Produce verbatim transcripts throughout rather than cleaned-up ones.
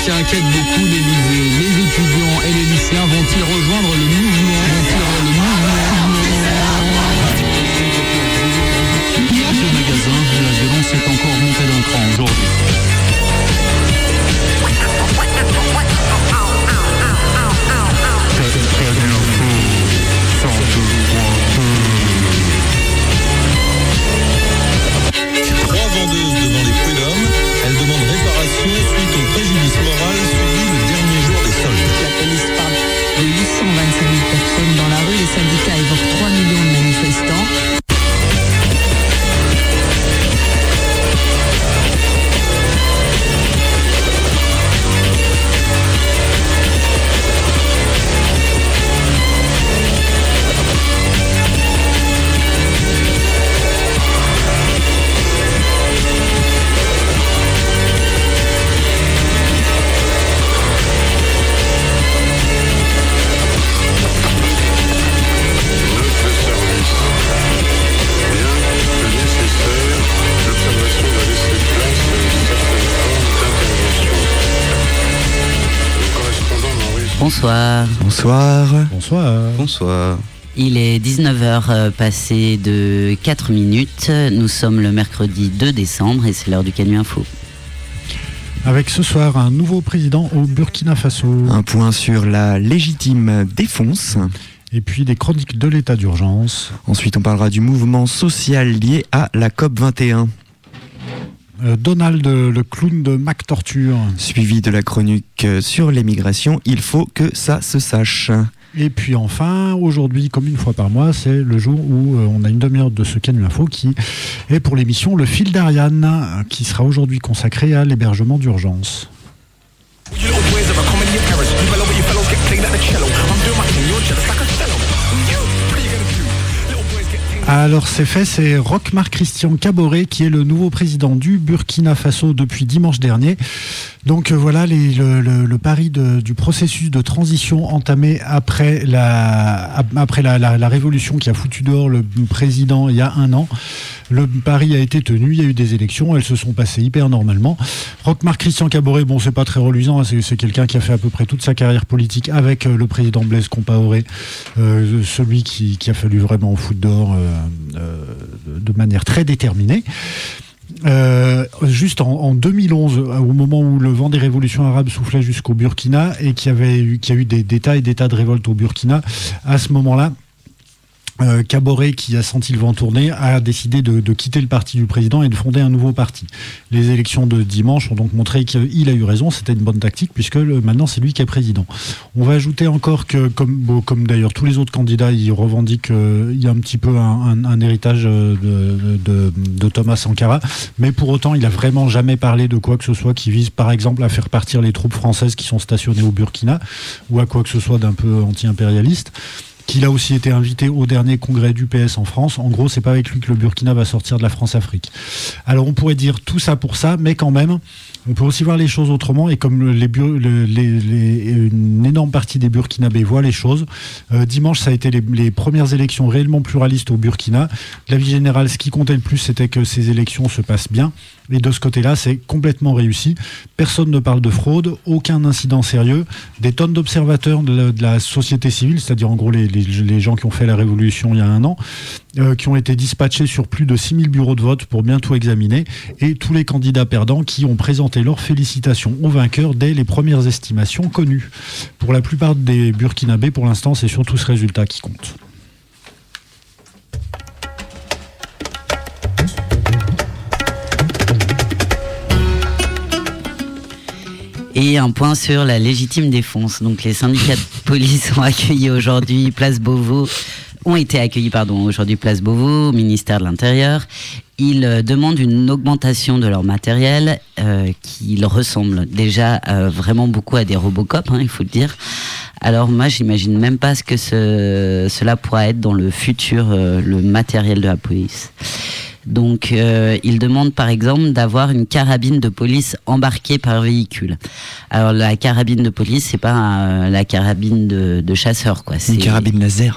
qui inquiète beaucoup l'Élysée. Les étudiants et les lycéens vont-ils rejoindre le mouvement Vont-ils le mouvement Ce magasin, la violence est encore montée d'un cran aujourd'hui. Trois vendeuses devant les prud'hommes, elles demandent réparation suite au préjudice moral subi le dernier jour des soldes. La police parle de huit cent vingt-cinq mille personnes dans la rue. Les syndicats évoquent trois millions de manifestants. Bonsoir. Bonsoir. Bonsoir. Bonsoir. Il est dix-neuf heures euh, passé de quatre minutes. Nous sommes le mercredi deux décembre et c'est l'heure du Canu Info. Avec ce soir un nouveau président au Burkina Faso. Un point sur la légitime défense. Et puis des chroniques de l'état d'urgence. Ensuite, on parlera du mouvement social lié à la COP vingt et un. Euh, Donald, le clown de Mac Torture. Suivi de la chronique sur l'émigration, il faut que ça se sache. Et puis enfin, aujourd'hui, comme une fois par mois, c'est le jour où euh, on a une demi-heure de ce Canu Info qui est pour l'émission Le Fil d'Ariane, euh, qui sera aujourd'hui consacré à l'hébergement d'urgence. Alors c'est fait, c'est Roch-Marc Christian Kaboré qui est le nouveau président du Burkina Faso depuis dimanche dernier. Donc euh, voilà les, le, le, le pari de, du processus de transition entamé après la, après la, la, la révolution qui a foutu dehors le président il y a un an. Le pari a été tenu, il y a eu des élections, elles se sont passées hyper normalement. Roch-Marc Christian Kaboré, bon c'est pas très reluisant, hein, c'est, c'est quelqu'un qui a fait à peu près toute sa carrière politique avec euh, le président Blaise Compaoré, euh, celui qui, qui a fallu vraiment foutre dehors euh, euh, de manière très déterminée. Euh, juste en, en deux mille onze, au moment où le vent des révolutions arabes soufflait jusqu'au Burkina et qu'il y avait eu, qu'il y a eu des, des tas et des tas de révoltes au Burkina, à ce moment-là, Euh, Kaboré, qui a senti le vent tourner, a décidé de, de quitter le parti du président et de fonder un nouveau parti. Les élections de dimanche ont donc montré qu'il a eu raison, c'était une bonne tactique puisque le, maintenant c'est lui qui est président. On va ajouter encore que, comme, bon, comme d'ailleurs tous les autres candidats, ils revendiquent qu'il y a un petit peu un, un, un héritage de, de, de Thomas Sankara, mais pour autant il a vraiment jamais parlé de quoi que ce soit qui vise par exemple à faire partir les troupes françaises qui sont stationnées au Burkina ou à quoi que ce soit d'un peu anti-impérialiste. Qu'il a aussi été invité au dernier congrès d'U P S en France. En gros, c'est pas avec lui que le Burkina va sortir de la France-Afrique. Alors, on pourrait dire tout ça pour ça, mais quand même, on peut aussi voir les choses autrement. Et comme les, les, les, les, une énorme partie des Burkinabés voient les choses, euh, dimanche, ça a été les, les premières élections réellement pluralistes au Burkina. La vie générale, ce qui comptait le plus, c'était que ces élections se passent bien. Et de ce côté-là, c'est complètement réussi. Personne ne parle de fraude, aucun incident sérieux. Des tonnes d'observateurs de la, de la société civile, c'est-à-dire en gros les, les, les gens qui ont fait la révolution il y a un an, euh, qui ont été dispatchés sur plus de six mille bureaux de vote pour bien tout examiner. Et tous les candidats perdants qui ont présenté leurs félicitations aux vainqueurs dès les premières estimations connues. Pour la plupart des Burkinabés, pour l'instant, c'est surtout ce résultat qui compte. Et un point sur la légitime défense. Donc les syndicats de police ont accueilli aujourd'hui Place Beauvau, ont été accueillis pardon aujourd'hui Place Beauvau au ministère de l'Intérieur. Ils euh, demandent une augmentation de leur matériel euh, qui ressemble déjà euh, vraiment beaucoup à des Robocop, hein, il faut le dire. Alors moi j'imagine même pas ce que ce, cela pourra être dans le futur, euh, le matériel de la police. Donc, euh, ils demandent par exemple d'avoir une carabine de police embarquée par véhicule. Alors, la carabine de police, c'est pas euh, la carabine de, de chasseur, quoi. C'est une carabine laser.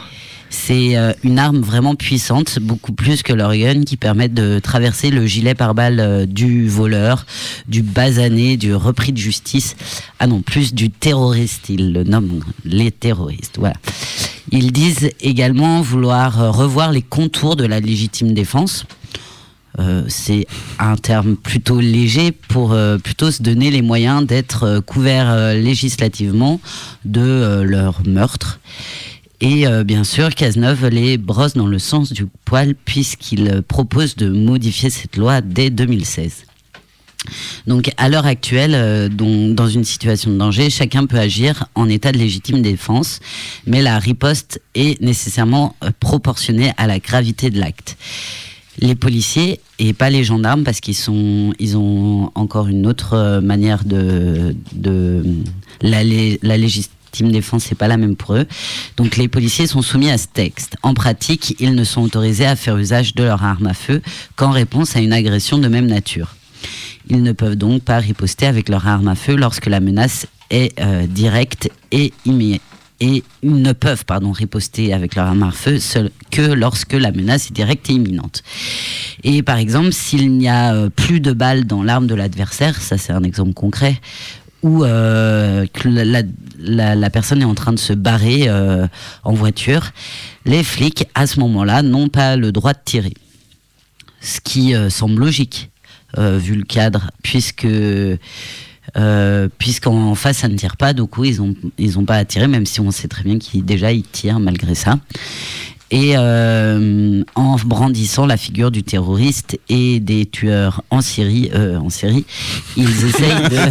C'est euh, une arme vraiment puissante, beaucoup plus que leur gun, qui permet de traverser le gilet pare-balles euh, du voleur, du basané, du repris de justice. Ah non, plus du terroriste, ils le nomment les terroristes. Voilà. Ils disent également vouloir euh, revoir les contours de la légitime défense. Euh, c'est un terme plutôt léger pour euh, plutôt se donner les moyens d'être euh, couverts euh, législativement de euh, leur meurtre. Et euh, bien sûr, Cazeneuve les brosse dans le sens du poil puisqu'il propose de modifier cette loi dès deux mille seize. Donc à l'heure actuelle, euh, dont, dans une situation de danger, chacun peut agir en état de légitime défense, mais la riposte est nécessairement euh, proportionnée à la gravité de l'acte. Les policiers et pas les gendarmes, parce qu'ils sont, ils ont encore une autre manière de, de la, la légitime défense, c'est pas la même pour eux. Donc les policiers sont soumis à ce texte. En pratique, ils ne sont autorisés à faire usage de leur arme à feu qu'en réponse à une agression de même nature. Ils ne peuvent donc pas riposter avec leur arme à feu lorsque la menace est euh, directe et immédiate. Et ils ne peuvent pardon, riposter avec leur arme à feu seul, que lorsque la menace est directe et imminente. Et par exemple, s'il n'y a euh, plus de balles dans l'arme de l'adversaire, ça c'est un exemple concret, où euh, que la, la, la personne est en train de se barrer euh, en voiture, les flics, à ce moment-là, n'ont pas le droit de tirer. Ce qui euh, semble logique, euh, vu le cadre, puisque... Euh, puisqu'en face ça ne tire pas, du coup ils ont ils ont pas à tirer, même si on sait très bien qu'ils déjà ils tirent malgré ça. Et euh, en brandissant la figure du terroriste et des tueurs en Syrie, euh, en série, ils essayent de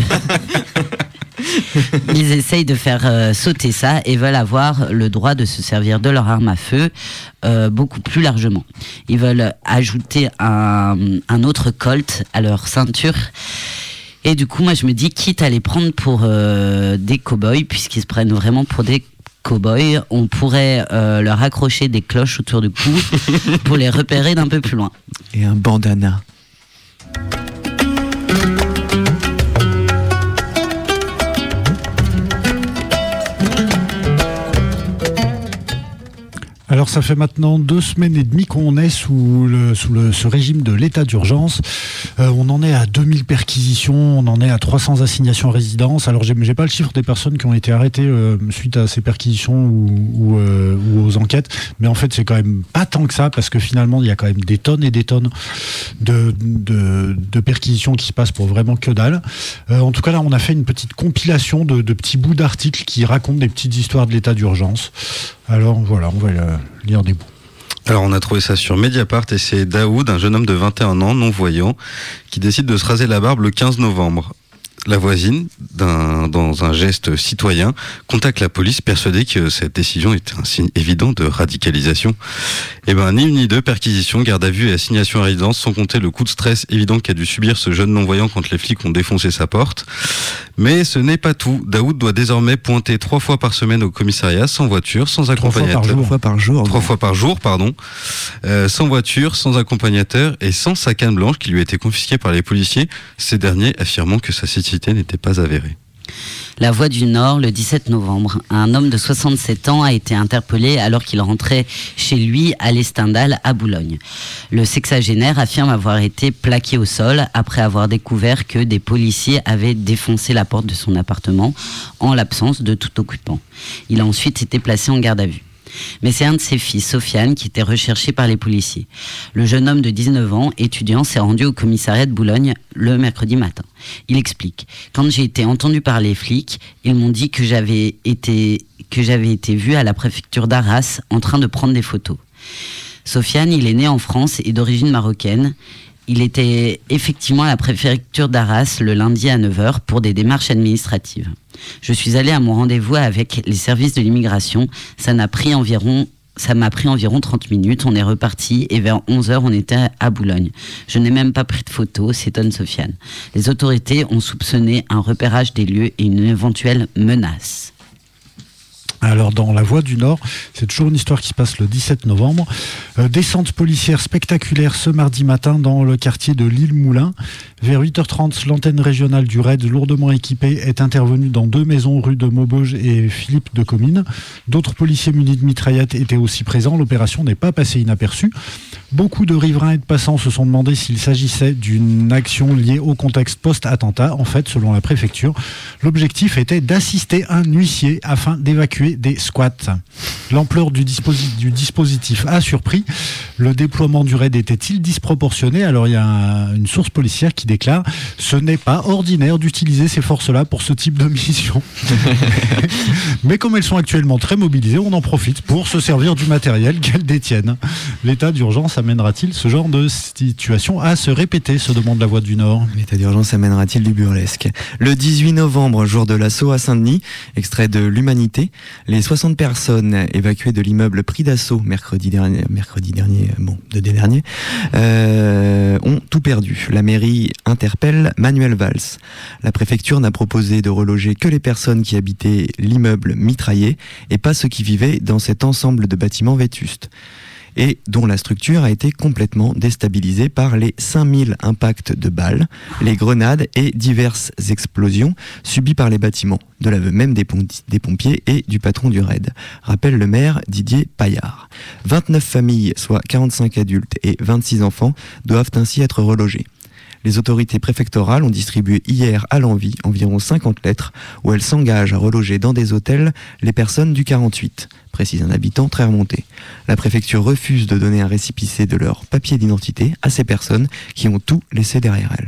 ils essayent de faire euh, sauter ça et veulent avoir le droit de se servir de leur arme à feu euh, beaucoup plus largement. Ils veulent ajouter un, un autre Colt à leur ceinture. Et du coup, moi, je me dis, quitte à les prendre pour euh, des cow-boys, puisqu'ils se prennent vraiment pour des cow-boys, on pourrait euh, leur accrocher des cloches autour du cou pour les repérer d'un peu plus loin. Et un bandana. Alors ça fait maintenant deux semaines et demie qu'on est sous, le, sous le, ce régime de l'état d'urgence. Euh, on en est à deux mille perquisitions, on en est à trois cents assignations à résidence. Alors j'ai, j'ai pas le chiffre des personnes qui ont été arrêtées euh, suite à ces perquisitions ou, ou, euh, ou aux enquêtes, mais en fait c'est quand même pas tant que ça, parce que finalement il y a quand même des tonnes et des tonnes de, de, de perquisitions qui se passent pour vraiment que dalle. Euh, en tout cas là on a fait une petite compilation de, de petits bouts d'articles qui racontent des petites histoires de l'état d'urgence. Alors voilà, on va lire des bouts. Alors on a trouvé ça sur Mediapart et c'est Daoud, un jeune homme de vingt et un ans, non-voyant, qui décide de se raser la barbe le quinze novembre. La voisine, d'un, dans un geste citoyen, contacte la police persuadée que cette décision était un signe évident de radicalisation. Eh ben, ni une ni deux, perquisition, garde à vue et assignation à résidence, sans compter le coup de stress évident qu'a dû subir ce jeune non-voyant quand les flics ont défoncé sa porte. Mais ce n'est pas tout. Daoud doit désormais pointer trois fois par semaine au commissariat, sans voiture, sans accompagnateur. Trois fois par jour. Trois fois par jour, pardon. Euh, sans voiture, sans accompagnateur et sans sa canne blanche qui lui a été confisquée par les policiers, ces derniers affirmant que sa cécité n'était pas avérée. La Voix du Nord, le dix-sept novembre, un homme de soixante-sept ans a été interpellé alors qu'il rentrait chez lui à l'Estendal à Boulogne. Le sexagénaire affirme avoir été plaqué au sol après avoir découvert que des policiers avaient défoncé la porte de son appartement en l'absence de tout occupant. Il a ensuite été placé en garde à vue. Mais c'est un de ses fils, Sofiane, qui était recherché par les policiers. Le jeune homme de dix-neuf ans, étudiant, s'est rendu au commissariat de Boulogne le mercredi matin. Il explique: quand j'ai été entendu par les flics, ils m'ont dit que j'avais été, que j'avais été vu à la préfecture d'Arras en train de prendre des photos. Sofiane, il est né en France et d'origine marocaine. Il était effectivement à la préfecture d'Arras le lundi à neuf heures pour des démarches administratives. Je suis allé à mon rendez-vous avec les services de l'immigration. Ça n'a pris environ, ça m'a pris environ trente minutes. On est reparti et vers onze heures, on était à Boulogne. Je n'ai même pas pris de photos, s'étonne Sofiane. Les autorités ont soupçonné un repérage des lieux et une éventuelle menace. Alors, Alors dans La Voix du Nord, c'est toujours une histoire qui se passe le dix-sept novembre. Euh, descente policière spectaculaire ce mardi matin dans le quartier de l'Île-Moulin. Vers huit heures trente, l'antenne régionale du R A I D, lourdement équipée, est intervenue dans deux maisons rue de Maubeuge et Philippe de Comines. D'autres policiers munis de mitraillettes étaient aussi présents. L'opération n'est pas passée inaperçue. Beaucoup de riverains et de passants se sont demandé s'il s'agissait d'une action liée au contexte post-attentat. En fait, selon la préfecture, l'objectif était d'assister un huissier afin d'évacuer des squats. L'ampleur du, disposi- du dispositif a surpris. Le déploiement du R A I D était-il disproportionné ? Alors il y a un, une source policière qui déclare « Ce n'est pas ordinaire d'utiliser ces forces-là pour ce type de mission. » Mais comme elles sont actuellement très mobilisées, on en profite pour se servir du matériel qu'elles détiennent. L'état d'urgence amènera-t-il ce genre de situation à se répéter, se demande La Voix du Nord. L'état d'urgence amènera-t-il du burlesque ? Le dix-huit novembre, jour de l'assaut à Saint-Denis, extrait de l'Humanité, les soixante personnes évacuées de l'immeuble pris d'assaut mercredi dernier, mercredi dernier, bon, de dernier, euh, ont tout perdu. La mairie interpelle Manuel Valls. La préfecture n'a proposé de reloger que les personnes qui habitaient l'immeuble mitraillé et pas ceux qui vivaient dans cet ensemble de bâtiments vétustes, et dont la structure a été complètement déstabilisée par les cinq mille impacts de balles, les grenades et diverses explosions subies par les bâtiments, de l'aveu même des, pom- des pompiers et du patron du R A I D, rappelle le maire Didier Paillard. vingt-neuf familles, soit quarante-cinq adultes et vingt-six enfants, doivent ainsi être relogées. Les autorités préfectorales ont distribué hier à l'envi environ cinquante lettres où elles s'engagent à reloger dans des hôtels les personnes du quarante-huit, précise un habitant très remonté. La préfecture refuse de donner un récépissé de leur papier d'identité à ces personnes qui ont tout laissé derrière elles.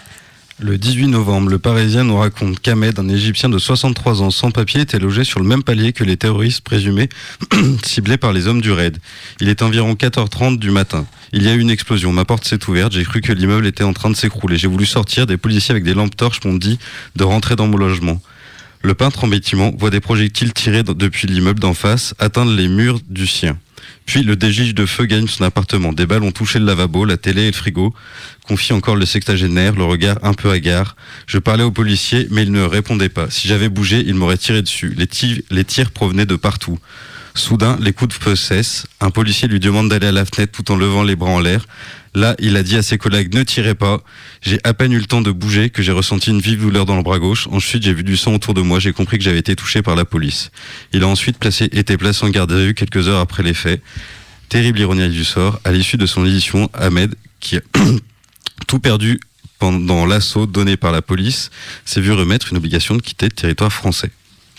Le dix-huit novembre, le Parisien nous raconte qu'Ahmed, un Égyptien de soixante-trois ans sans papier, était logé sur le même palier que les terroristes présumés ciblés par les hommes du R A I D. Il est environ quatre heures trente du matin. Il y a eu une explosion, ma porte s'est ouverte, j'ai cru que l'immeuble était en train de s'écrouler. J'ai voulu sortir, des policiers avec des lampes torches m'ont dit de rentrer dans mon logement. Le peintre en bâtiment voit des projectiles tirés depuis l'immeuble d'en face atteindre les murs du sien. Puis le dégige de feu gagne son appartement. Des balles ont touché le lavabo, la télé et le frigo. Confie encore le sextagénaire, le regard un peu hagard. Je parlais aux policiers, mais ils ne répondaient pas. Si j'avais bougé, ils m'auraient tiré dessus. Les, tir- les tirs provenaient de partout. Soudain, les coups de feu cessent. Un policier lui demande d'aller à la fenêtre tout en levant les bras en l'air. Là, il a dit à ses collègues « Ne tirez pas ». J'ai à peine eu le temps de bouger que j'ai ressenti une vive douleur dans le bras gauche. Ensuite, j'ai vu du sang autour de moi. J'ai compris que j'avais été touché par la police. Il a ensuite placé, été placé en garde à vue quelques heures après les faits. Terrible ironie du sort. À l'issue de son édition, Ahmed, qui a tout perdu pendant l'assaut donné par la police, s'est vu remettre une obligation de quitter le territoire français.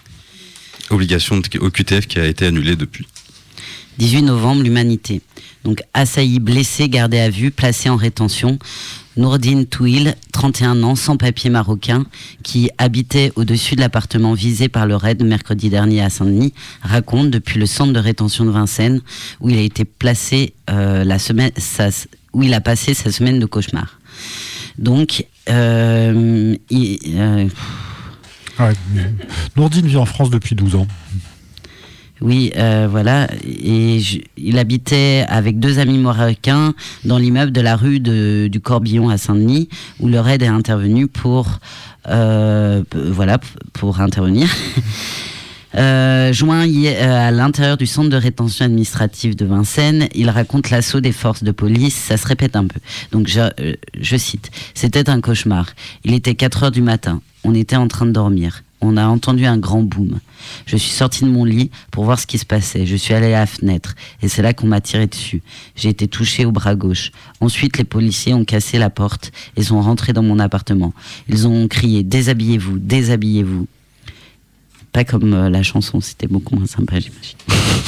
Obligation au Q T F qui a été annulée depuis. dix-huit novembre, l'Humanité. Donc assailli, blessé, gardé à vue, placé en rétention. Nourdine Touil, trente et un ans, sans papier marocain, qui habitait au-dessus de l'appartement visé par le R A I D mercredi dernier à Saint-Denis, raconte depuis le centre de rétention de Vincennes, où il a été placé euh, la semaine, sa, où il a passé sa semaine de cauchemar. Donc, euh, il, euh, Ouais. Nourdine vit en France depuis douze ans. Oui, euh, voilà. Et je, il habitait avec deux amis marocains dans l'immeuble de la rue de, du Corbillon à Saint-Denis, où le R A I D est intervenu pour, euh, voilà, pour intervenir. Euh, joint à l'intérieur du centre de rétention administrative de Vincennes, il raconte l'assaut des forces de police. Ça se répète un peu. Donc je, euh, je cite: c'était un cauchemar. Il était quatre heures du matin. On était en train de dormir. On a entendu un grand boom. Je suis sorti de mon lit pour voir ce qui se passait. Je suis allé à la fenêtre et c'est là qu'on m'a tiré dessus. J'ai été touché au bras gauche. Ensuite, les policiers ont cassé la porte et sont rentrés dans mon appartement. Ils ont crié « Déshabillez-vous, déshabillez-vous ». Pas comme euh, la chanson, c'était beaucoup moins sympa, j'imagine.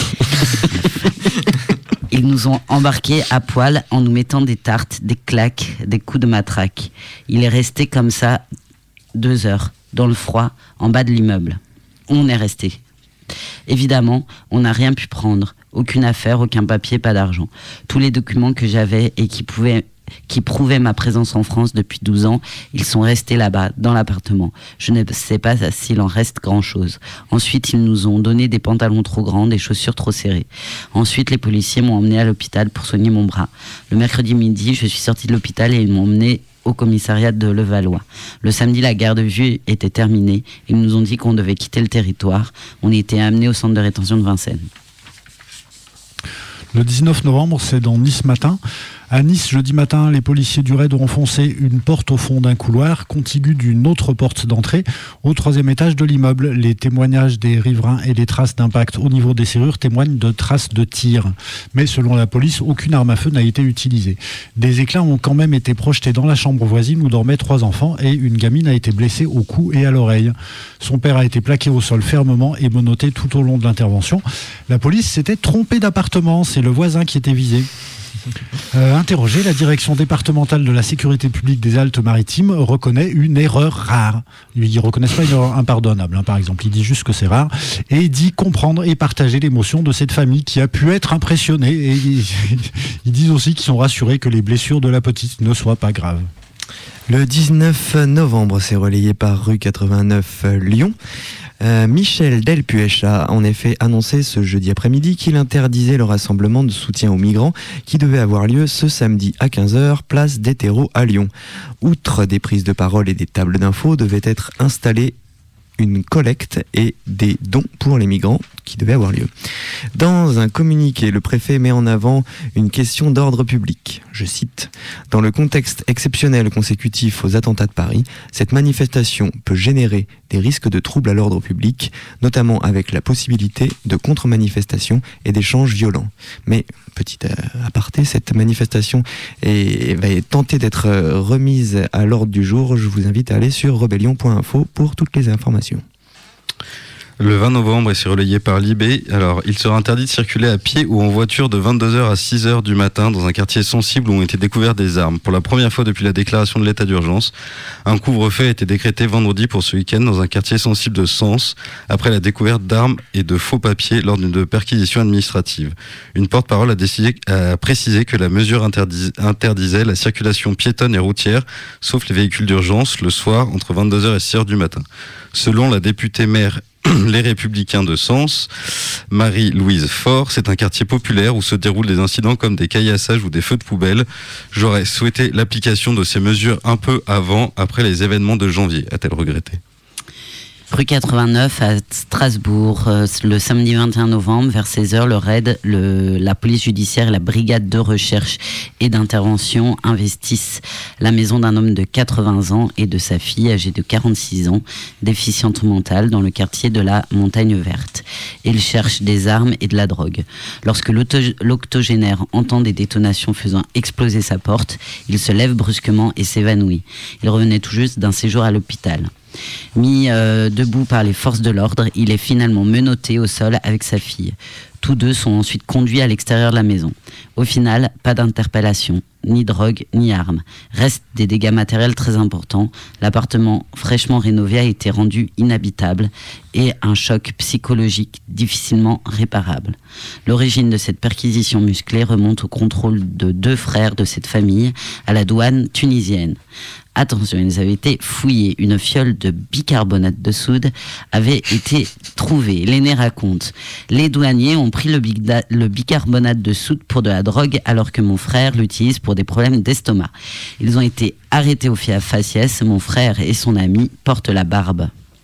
Ils nous ont embarqués à poil en nous mettant des tartes, des claques, des coups de matraque. Il est resté comme ça deux heures, dans le froid, en bas de l'immeuble. On est resté. Évidemment, on n'a rien pu prendre. Aucune affaire, aucun papier, pas d'argent. Tous les documents que j'avais et qui pouvaient... qui prouvaient ma présence en France depuis douze ans, ils sont restés là-bas, dans l'appartement. Je ne sais pas s'il en reste grand-chose. Ensuite, ils nous ont donné des pantalons trop grands, des chaussures trop serrées. Ensuite, les policiers m'ont emmené à l'hôpital pour soigner mon bras. Le mercredi midi, je suis sortie de l'hôpital et ils m'ont emmené au commissariat de Levallois. Le samedi, la garde à vue était terminée. Ils nous ont dit qu'on devait quitter le territoire. On était amenés au centre de rétention de Vincennes. Le dix-neuf novembre, c'est dans Nice Matin. À Nice, jeudi matin, les policiers du raid ont foncé une porte au fond d'un couloir, contiguë d'une autre porte d'entrée, au troisième étage de l'immeuble. Les témoignages des riverains et les traces d'impact au niveau des serrures témoignent de traces de tir. Mais selon la police, aucune arme à feu n'a été utilisée. Des éclats ont quand même été projetés dans la chambre voisine où dormaient trois enfants et une gamine a été blessée au cou et à l'oreille. Son père a été plaqué au sol fermement et menotté tout au long de l'intervention. La police s'était trompée d'appartement, c'est le voisin qui était visé. Euh, interrogé, la direction départementale de la sécurité publique des Alpes-Maritimes reconnaît une erreur rare. Ils ne reconnaissent pas une erreur impardonnable, hein, par exemple. Ils disent juste que c'est rare. Et il dit comprendre et partager l'émotion de cette famille qui a pu être impressionnée. Et ils, ils disent aussi qu'ils sont rassurés que les blessures de la petite ne soient pas graves. Le dix-neuf novembre, c'est relayé par rue quatre-vingt-neuf Lyon. Euh, Michel Delpuech a en effet annoncé ce jeudi après-midi qu'il interdisait le rassemblement de soutien aux migrants qui devait avoir lieu ce samedi à quinze heures, place des Terreaux à Lyon. Outre des prises de parole et des tables d'infos, devaient être installées une collecte et des dons pour les migrants qui devaient avoir lieu. Dans un communiqué, le préfet met en avant une question d'ordre public. Je cite : « Dans le contexte exceptionnel consécutif aux attentats de Paris, cette manifestation peut générer des risques de troubles à l'ordre public, notamment avec la possibilité de contre-manifestations et d'échanges violents. » Mais, petit aparté, cette manifestation est, va tenter d'être remise à l'ordre du jour. Je vous invite à aller sur rebellion point info pour toutes les informations. Le vingt novembre, et c'est relayé par Libé. Alors, il sera interdit de circuler à pied ou en voiture de vingt-deux heures à six heures du matin dans un quartier sensible où ont été découvertes des armes. Pour la première fois depuis la déclaration de l'état d'urgence, un couvre-feu a été décrété vendredi pour ce week-end dans un quartier sensible de Sens, après la découverte d'armes et de faux papiers lors d'une perquisition administrative. Une porte-parole a, décidé, a précisé que la mesure interdis, interdisait la circulation piétonne et routière, sauf les véhicules d'urgence, le soir entre vingt-deux heures et six heures du matin. Selon la députée maire Les Républicains de Sens, Marie-Louise Faure, c'est un quartier populaire où se déroulent des incidents comme des caillassages ou des feux de poubelle. J'aurais souhaité l'application de ces mesures un peu avant, après les événements de janvier, a-t-elle regretté. Rue quatre-vingt-neuf à Strasbourg, euh, le samedi vingt et un novembre, vers seize heures, le raid, le, la police judiciaire et la brigade de recherche et d'intervention investissent la maison d'un homme de quatre-vingts ans et de sa fille âgée de quarante-six ans, déficiente mentale, dans le quartier de la Montagne Verte. Ils cherchent des armes et de la drogue. Lorsque l'octogénaire entend des détonations faisant exploser sa porte, il se lève brusquement et s'évanouit. Il revenait tout juste d'un séjour à l'hôpital. Mis euh, debout par les forces de l'ordre, il est finalement menotté au sol avec sa fille. Tous deux sont ensuite conduits à l'extérieur de la maison. Au final, pas d'interpellation, ni drogue, ni armes. Restent des dégâts matériels très importants. L'appartement fraîchement rénové a été rendu inhabitable et un choc psychologique difficilement réparable. L'origine de cette perquisition musclée remonte au contrôle de deux frères de cette famille à la douane tunisienne. Attention, ils avaient été fouillés. Une fiole de bicarbonate de soude avait été trouvée. L'aîné raconte : les douaniers ont pris le, bigda- le bicarbonate de soude pour de la drogue alors que mon frère l'utilise pour des problèmes d'estomac. Ils ont été arrêtés au faciès. Mon frère et son ami portent la barbe.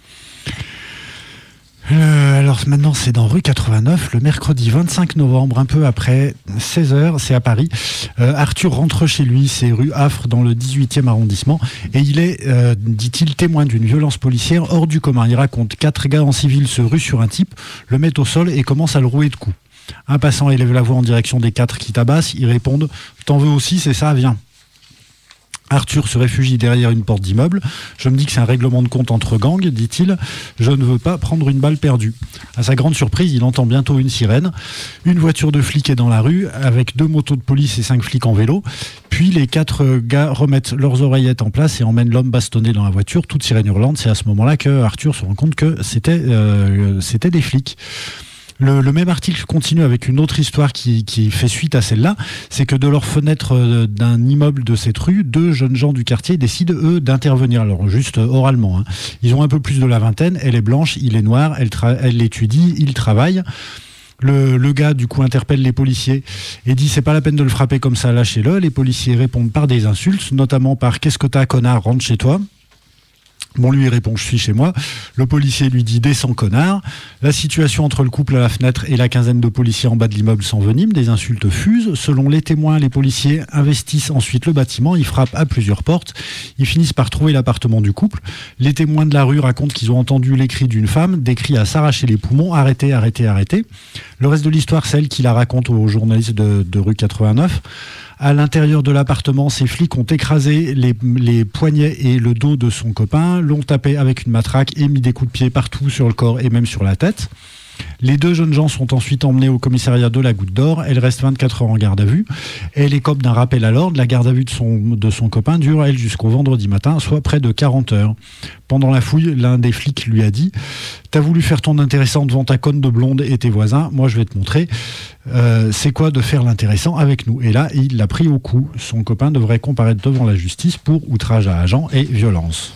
Euh, alors maintenant c'est dans rue quatre-vingt-neuf, le mercredi vingt-cinq novembre, un peu après seize heures, c'est à Paris. Euh, Arthur rentre chez lui, c'est rue Affre dans le dix-huitième arrondissement, et il est, euh, dit-il, témoin d'une violence policière hors du commun. Il raconte: quatre gars en civil se ruent sur un type, le mettent au sol et commencent à le rouer de coups. Un passant élève la voix en direction des quatre qui tabassent, ils répondent: t'en veux aussi, c'est ça, viens. Arthur se réfugie derrière une porte d'immeuble. Je me dis que c'est un règlement de compte entre gangs, dit-il. Je ne veux pas prendre une balle perdue. À sa grande surprise, il entend bientôt une sirène. Une voiture de flics est dans la rue, avec deux motos de police et cinq flics en vélo. Puis les quatre gars remettent leurs oreillettes en place et emmènent l'homme bastonné dans la voiture, toute sirène hurlante. C'est à ce moment-là que Arthur se rend compte que c'était, euh, c'était des flics. Le, le même article continue avec une autre histoire qui, qui fait suite à celle-là. C'est que de leur fenêtre d'un immeuble de cette rue, deux jeunes gens du quartier décident, eux, d'intervenir. Alors, juste oralement. Hein. Ils ont un peu plus de la vingtaine. Elle est blanche, il est noir. Elle, tra- elle étudie, il travaille. Le, le gars, du coup, interpelle les policiers et dit c'est pas la peine de le frapper comme ça, lâchez-le. Les policiers répondent par des insultes, notamment par qu'est-ce que t'as, connard, rentre chez toi. Bon, lui, il répond, je suis chez moi. Le policier lui dit, descends, connard. La situation entre le couple à la fenêtre et la quinzaine de policiers en bas de l'immeuble s'envenime. Des insultes fusent. Selon les témoins, les policiers investissent ensuite le bâtiment. Ils frappent à plusieurs portes. Ils finissent par trouver l'appartement du couple. Les témoins de la rue racontent qu'ils ont entendu les cris d'une femme, des cris à s'arracher les poumons. Arrêtez, arrêtez, arrêtez. Le reste de l'histoire, c'est elle qui la raconte aux journalistes de, de rue quatre-vingt-neuf. À l'intérieur de l'appartement, ces flics ont écrasé les, les poignets et le dos de son copain, l'ont tapé avec une matraque et mis des coups de pied partout sur le corps et même sur la tête. Les deux jeunes gens sont ensuite emmenés au commissariat de la Goutte d'Or. Elle reste vingt-quatre heures en garde à vue. Elle écope d'un rappel à l'ordre. La garde à vue de son, de son copain dure, elle, jusqu'au vendredi matin, soit près de quarante heures. Pendant la fouille, l'un des flics lui a dit « T'as voulu faire ton intéressant devant ta conne de blonde et tes voisins. Moi, je vais te montrer. Euh, c'est quoi de faire l'intéressant avec nous ?» Et là, il l'a pris au coup. Son copain devrait comparaître devant la justice pour outrage à agent et violence.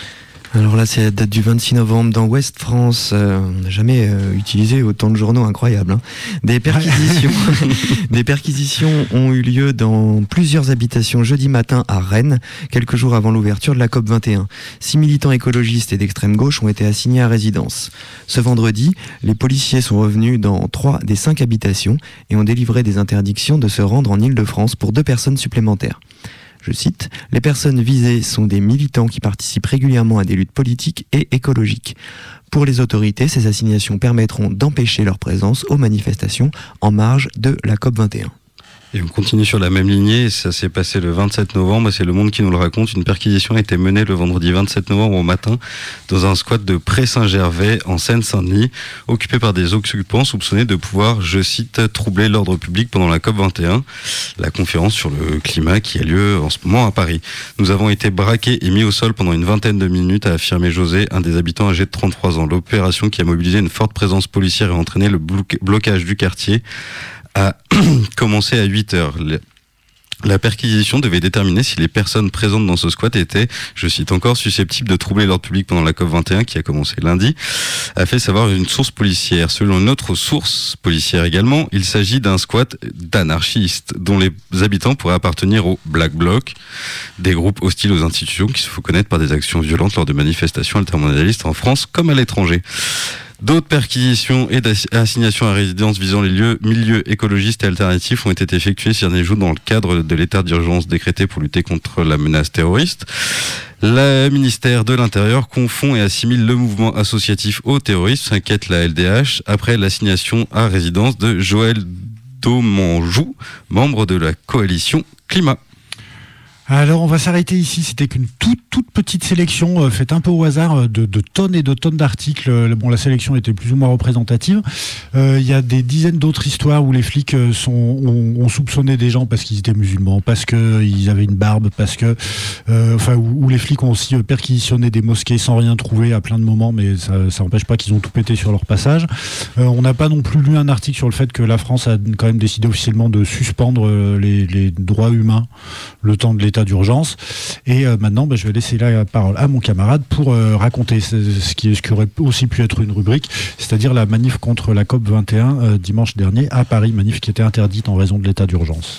Alors là, c'est la date du vingt-six novembre dans Ouest France. Euh, on n'a jamais euh, utilisé autant de journaux incroyables. Hein. Des perquisitions, des perquisitions ont eu lieu dans plusieurs habitations jeudi matin à Rennes, quelques jours avant l'ouverture de la COP vingt et un. Six militants écologistes et d'extrême gauche ont été assignés à résidence. Ce vendredi, les policiers sont revenus dans trois des cinq habitations et ont délivré des interdictions de se rendre en Île-de-France pour deux personnes supplémentaires. Je cite, « Les personnes visées sont des militants qui participent régulièrement à des luttes politiques et écologiques. Pour les autorités, ces assignations permettront d'empêcher leur présence aux manifestations en marge de la COP vingt et un. » Et on continue sur la même lignée, ça s'est passé le vingt-sept novembre, c'est Le Monde qui nous le raconte. Une perquisition a été menée le vendredi vingt-sept novembre au matin dans un squat de Pré-Saint-Gervais en Seine-Saint-Denis, occupé par des occupants soupçonnés de pouvoir, je cite, troubler l'ordre public pendant la COP vingt et un, la conférence sur le climat qui a lieu en ce moment à Paris. Nous avons été braqués et mis au sol pendant une vingtaine de minutes, a affirmé José, un des habitants âgés de trente-trois ans. L'opération qui a mobilisé une forte présence policière et entraîné le blocage du quartier a commencé à huit heures. La perquisition devait déterminer si les personnes présentes dans ce squat étaient, je cite encore, susceptibles de troubler l'ordre public pendant la COP vingt et un qui a commencé lundi, a fait savoir une source policière. Selon une autre source policière également, il s'agit d'un squat d'anarchistes dont les habitants pourraient appartenir au Black Bloc, des groupes hostiles aux institutions qui se font connaître par des actions violentes lors de manifestations altermondialistes en France comme à l'étranger. D'autres perquisitions et assignations à résidence visant les lieux, milieux écologistes et alternatifs ont été effectuées ces derniers jours dans le cadre de l'état d'urgence décrété pour lutter contre la menace terroriste. Le ministère de l'Intérieur confond et assimile le mouvement associatif au terrorisme, s'inquiète la L D H, après l'assignation à résidence de Joël Domanjou, membre de la coalition Climat. Alors on va s'arrêter ici, c'était qu'une toute, toute petite sélection euh, faite un peu au hasard euh, de, de tonnes et de tonnes d'articles. Euh, bon, la sélection était plus ou moins représentative. Il euh, y a des dizaines d'autres histoires où les flics euh, sont, ont, ont soupçonné des gens parce qu'ils étaient musulmans, parce qu'ils avaient une barbe, parce que, euh, enfin, où, où les flics ont aussi perquisitionné des mosquées sans rien trouver à plein de moments, mais ça n'empêche pas qu'ils ont tout pété sur leur passage. Euh, on n'a pas non plus lu un article sur le fait que la France a quand même décidé officiellement de suspendre euh, les, les droits humains le temps de l'état d'urgence. Et euh, maintenant, bah, je vais laisser la parole à mon camarade pour euh, raconter ce, ce, qui, ce qui aurait aussi pu être une rubrique, c'est-à-dire la manif contre la COP vingt et un euh, dimanche dernier à Paris, manif qui était interdite en raison de l'état d'urgence.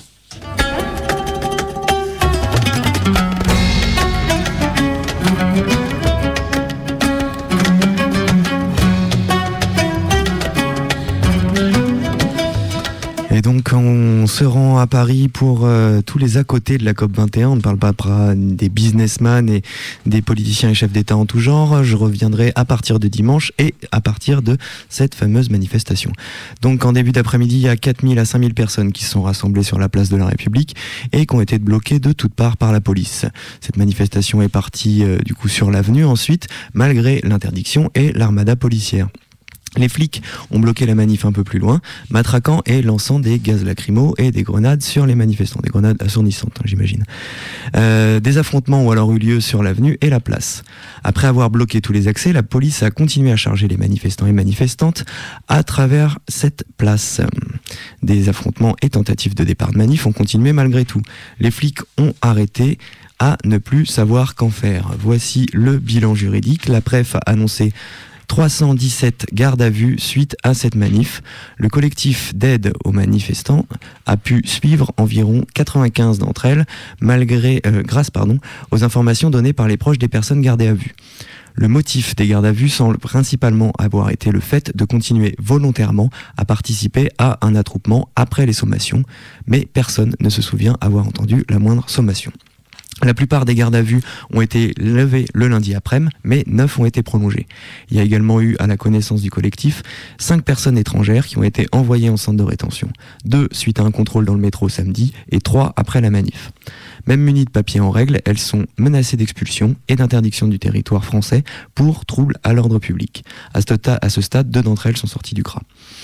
Et donc on se rend à Paris pour euh, tous les à côté de la COP vingt et un. On ne parle pas des businessmen et des politiciens et chefs d'État en tout genre. Je reviendrai à partir de dimanche et à partir de cette fameuse manifestation. Donc en début d'après-midi, il y a quatre mille à cinq mille personnes qui se sont rassemblées sur la place de la République et qui ont été bloquées de toutes parts par la police. Cette manifestation est partie euh, du coup sur l'avenue ensuite, malgré l'interdiction et l'armada policière. Les flics ont bloqué la manif un peu plus loin, matraquant et lançant des gaz lacrymaux et des grenades sur les manifestants, des grenades assourdissantes, hein, j'imagine. Euh, des affrontements ont alors eu lieu sur l'avenue et la place. Après avoir bloqué tous les accès, la police a continué à charger les manifestants et manifestantes à travers cette place. Des affrontements et tentatives de départ de manif ont continué malgré tout. Les flics ont arrêté à ne plus savoir qu'en faire. Voici le bilan juridique. La préfecture a annoncé trois cent dix-sept gardes à vue suite à cette manif. Le collectif d'aide aux manifestants a pu suivre environ quatre-vingt-quinze d'entre elles, malgré, euh, grâce pardon, aux informations données par les proches des personnes gardées à vue. Le motif des gardes à vue semble principalement avoir été le fait de continuer volontairement à participer à un attroupement après les sommations, mais personne ne se souvient avoir entendu la moindre sommation. La plupart des gardes à vue ont été levés le lundi après-midi, mais neuf ont été prolongés. Il y a également eu, à la connaissance du collectif, cinq personnes étrangères qui ont été envoyées en centre de rétention. Deux suite à un contrôle dans le métro samedi et trois après la manif. Même munies de papiers en règle, elles sont menacées d'expulsion et d'interdiction du territoire français pour troubles à l'ordre public. À ce, ta- à ce stade, deux d'entre elles sont sorties du C R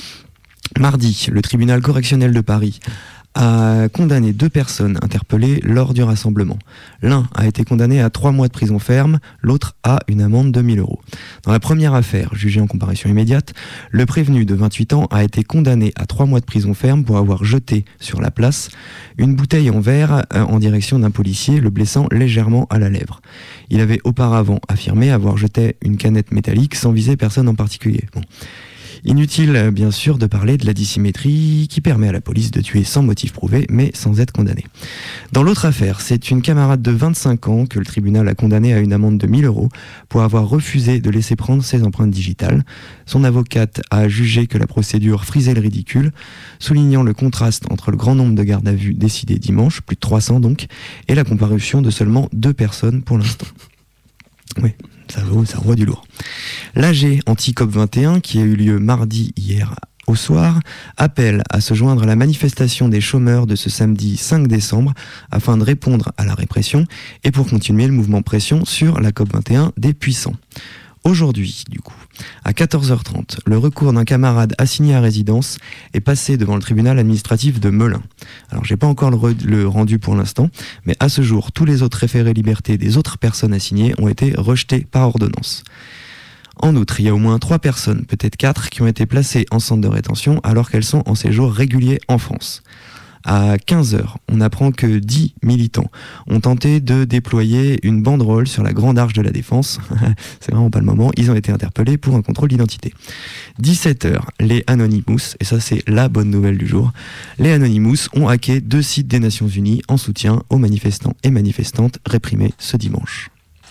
A. Mardi, le tribunal correctionnel de Paris a condamné deux personnes interpellées lors du rassemblement. L'un a été condamné à trois mois de prison ferme, l'autre à une amende de mille euros. Dans la première affaire, jugée en comparution immédiate, le prévenu de vingt-huit ans a été condamné à trois mois de prison ferme pour avoir jeté sur la place une bouteille en verre en direction d'un policier, le blessant légèrement à la lèvre. Il avait auparavant affirmé avoir jeté une canette métallique sans viser personne en particulier. Bon. Inutile, bien sûr, de parler de la dissymétrie qui permet à la police de tuer sans motif prouvé, mais sans être condamné. Dans l'autre affaire, c'est une camarade de vingt-cinq ans que le tribunal a condamnée à une amende de mille euros pour avoir refusé de laisser prendre ses empreintes digitales. Son avocate a jugé que la procédure frisait le ridicule, soulignant le contraste entre le grand nombre de gardes à vue décidés dimanche, plus de trois cents donc, et la comparution de seulement deux personnes pour l'instant. Oui. Ça vaut, ça envoie du lourd. L'A G anti-C O P vingt et un, qui a eu lieu mardi hier au soir, appelle à se joindre à la manifestation des chômeurs de ce samedi cinq décembre afin de répondre à la répression et pour continuer le mouvement pression sur la C O P vingt et un des puissants. Aujourd'hui, du coup, à quatorze heures trente, le recours d'un camarade assigné à résidence est passé devant le tribunal administratif de Melun. Alors, j'ai pas encore le, re- le rendu pour l'instant, mais à ce jour, tous les autres référés liberté des autres personnes assignées ont été rejetés par ordonnance. En outre, il y a au moins trois personnes, peut-être quatre, qui ont été placées en centre de rétention alors qu'elles sont en séjour régulier en France. À quinze heures, on apprend que dix militants ont tenté de déployer une banderole sur la Grande Arche de la Défense. C'est vraiment pas le moment. Ils ont été interpellés pour un contrôle d'identité. dix-sept heures, les Anonymous, et ça c'est la bonne nouvelle du jour, les Anonymous ont hacké deux sites des Nations Unies en soutien aux manifestants et manifestantes réprimés ce dimanche.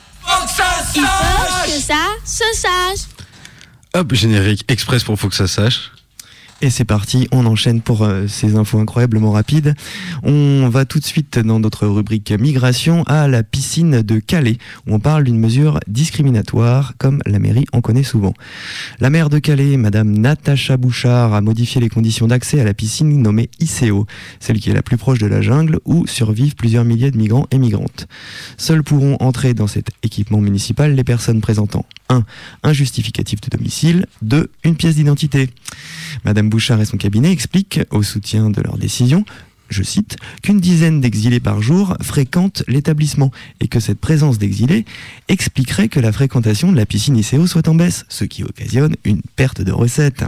Il faut que ça se sache. Hop, générique express pour Faut que ça sache. Et c'est parti, on enchaîne pour euh, ces infos incroyablement rapides. On va tout de suite dans notre rubrique migration à la piscine de Calais, où on parle d'une mesure discriminatoire, comme la mairie en connaît souvent. La maire de Calais, Madame Natacha Bouchard, a modifié les conditions d'accès à la piscine nommée I C O, celle qui est la plus proche de la jungle, où survivent plusieurs milliers de migrants et migrantes. Seuls pourront entrer dans cet équipement municipal les personnes présentant un un justificatif de domicile, deux une pièce d'identité. Madame Bouchard et son cabinet expliquent, au soutien de leur décision, je cite, qu'une dizaine d'exilés par jour fréquentent l'établissement et que cette présence d'exilés expliquerait que la fréquentation de la piscine I C O soit en baisse, ce qui occasionne une perte de recettes.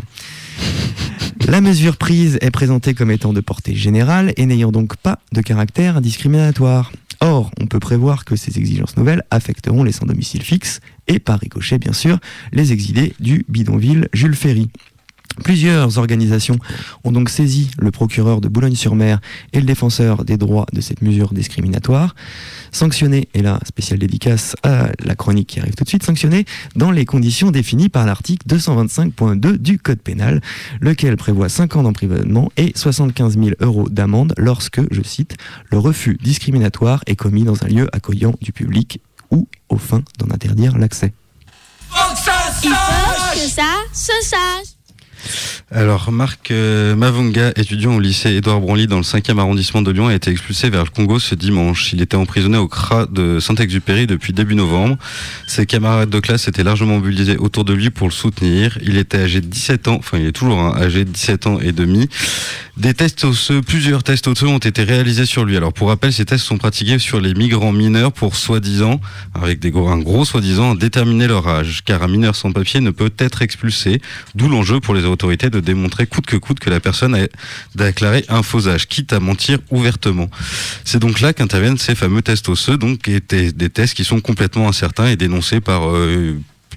La mesure prise est présentée comme étant de portée générale et n'ayant donc pas de caractère discriminatoire. Or, on peut prévoir que ces exigences nouvelles affecteront les sans-domicile fixe et, par ricochet bien sûr, les exilés du bidonville Jules Ferry. Plusieurs organisations ont donc saisi le procureur de Boulogne-sur-Mer et le défenseur des droits de cette mesure discriminatoire, sanctionné, et là, spéciale dédicace à la chronique qui arrive tout de suite, sanctionné dans les conditions définies par l'article deux cent vingt-cinq point deux du Code pénal, lequel prévoit cinq ans d'emprisonnement et soixante-quinze mille euros d'amende lorsque, je cite, le refus discriminatoire est commis dans un lieu accueillant du public ou aux fins d'en interdire l'accès. Il faut que ça se sache. Alors, Marc euh, Mavunga, étudiant au lycée Édouard Branly dans le cinquième arrondissement de Lyon, a été expulsé vers le Congo ce dimanche. Il était emprisonné au C R A de Saint-Exupéry depuis début novembre. Ses camarades de classe étaient largement mobilisés autour de lui pour le soutenir. Il était âgé de dix-sept ans, enfin il est toujours hein, âgé de dix-sept ans et demi. Des tests osseux, plusieurs tests osseux ont été réalisés sur lui. Alors pour rappel, ces tests sont pratiqués sur les migrants mineurs pour soi-disant, avec des gros, un gros soi-disant, déterminer leur âge. Car un mineur sans papier ne peut être expulsé, d'où l'enjeu pour les autorités de démontrer coûte que coûte que la personne a déclaré un faux âge, quitte à mentir ouvertement. C'est donc là qu'interviennent ces fameux tests osseux, donc qui étaient des tests qui sont complètement incertains et dénoncés par euh,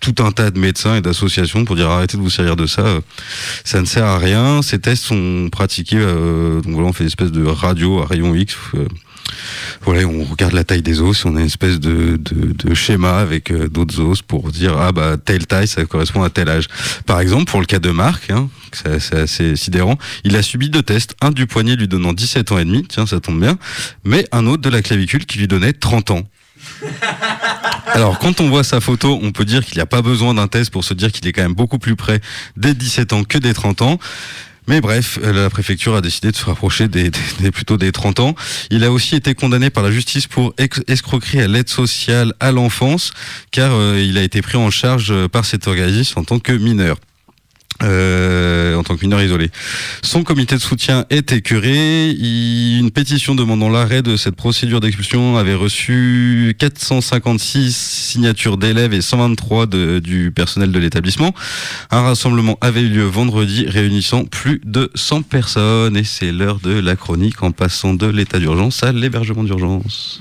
tout un tas de médecins et d'associations pour dire arrêtez de vous servir de ça, euh, ça ne sert à rien. Ces tests sont pratiqués, euh, donc voilà, on fait une espèce de radio à rayon X. Euh, Voilà, on regarde la taille des os, on a une espèce de, de, de schéma avec euh, d'autres os pour dire ah bah telle taille ça correspond à tel âge. Par exemple, pour le cas de Marc, hein, c'est, c'est assez sidérant, il a subi deux tests, un du poignet lui donnant dix-sept ans et demi, tiens ça tombe bien, mais un autre de la clavicule qui lui donnait trente ans. Alors quand on voit sa photo, on peut dire qu'il n'y a pas besoin d'un test pour se dire qu'il est quand même beaucoup plus près des dix-sept ans que des trente ans. Mais bref, la préfecture a décidé de se rapprocher des, des, des plutôt des trente ans. Il a aussi été condamné par la justice pour ex- escroquerie à l'aide sociale à l'enfance, car euh, il a été pris en charge par cet organisme en tant que mineur. Euh, en tant que mineur isolé. Son comité de soutien est écœuré. Il, une pétition demandant l'arrêt de cette procédure d'expulsion avait reçu quatre cent cinquante-six signatures d'élèves et cent vingt-trois de, du personnel de l'établissement. Un rassemblement avait eu lieu vendredi réunissant plus de cent personnes et c'est l'heure de la chronique en passant de l'état d'urgence à l'hébergement d'urgence.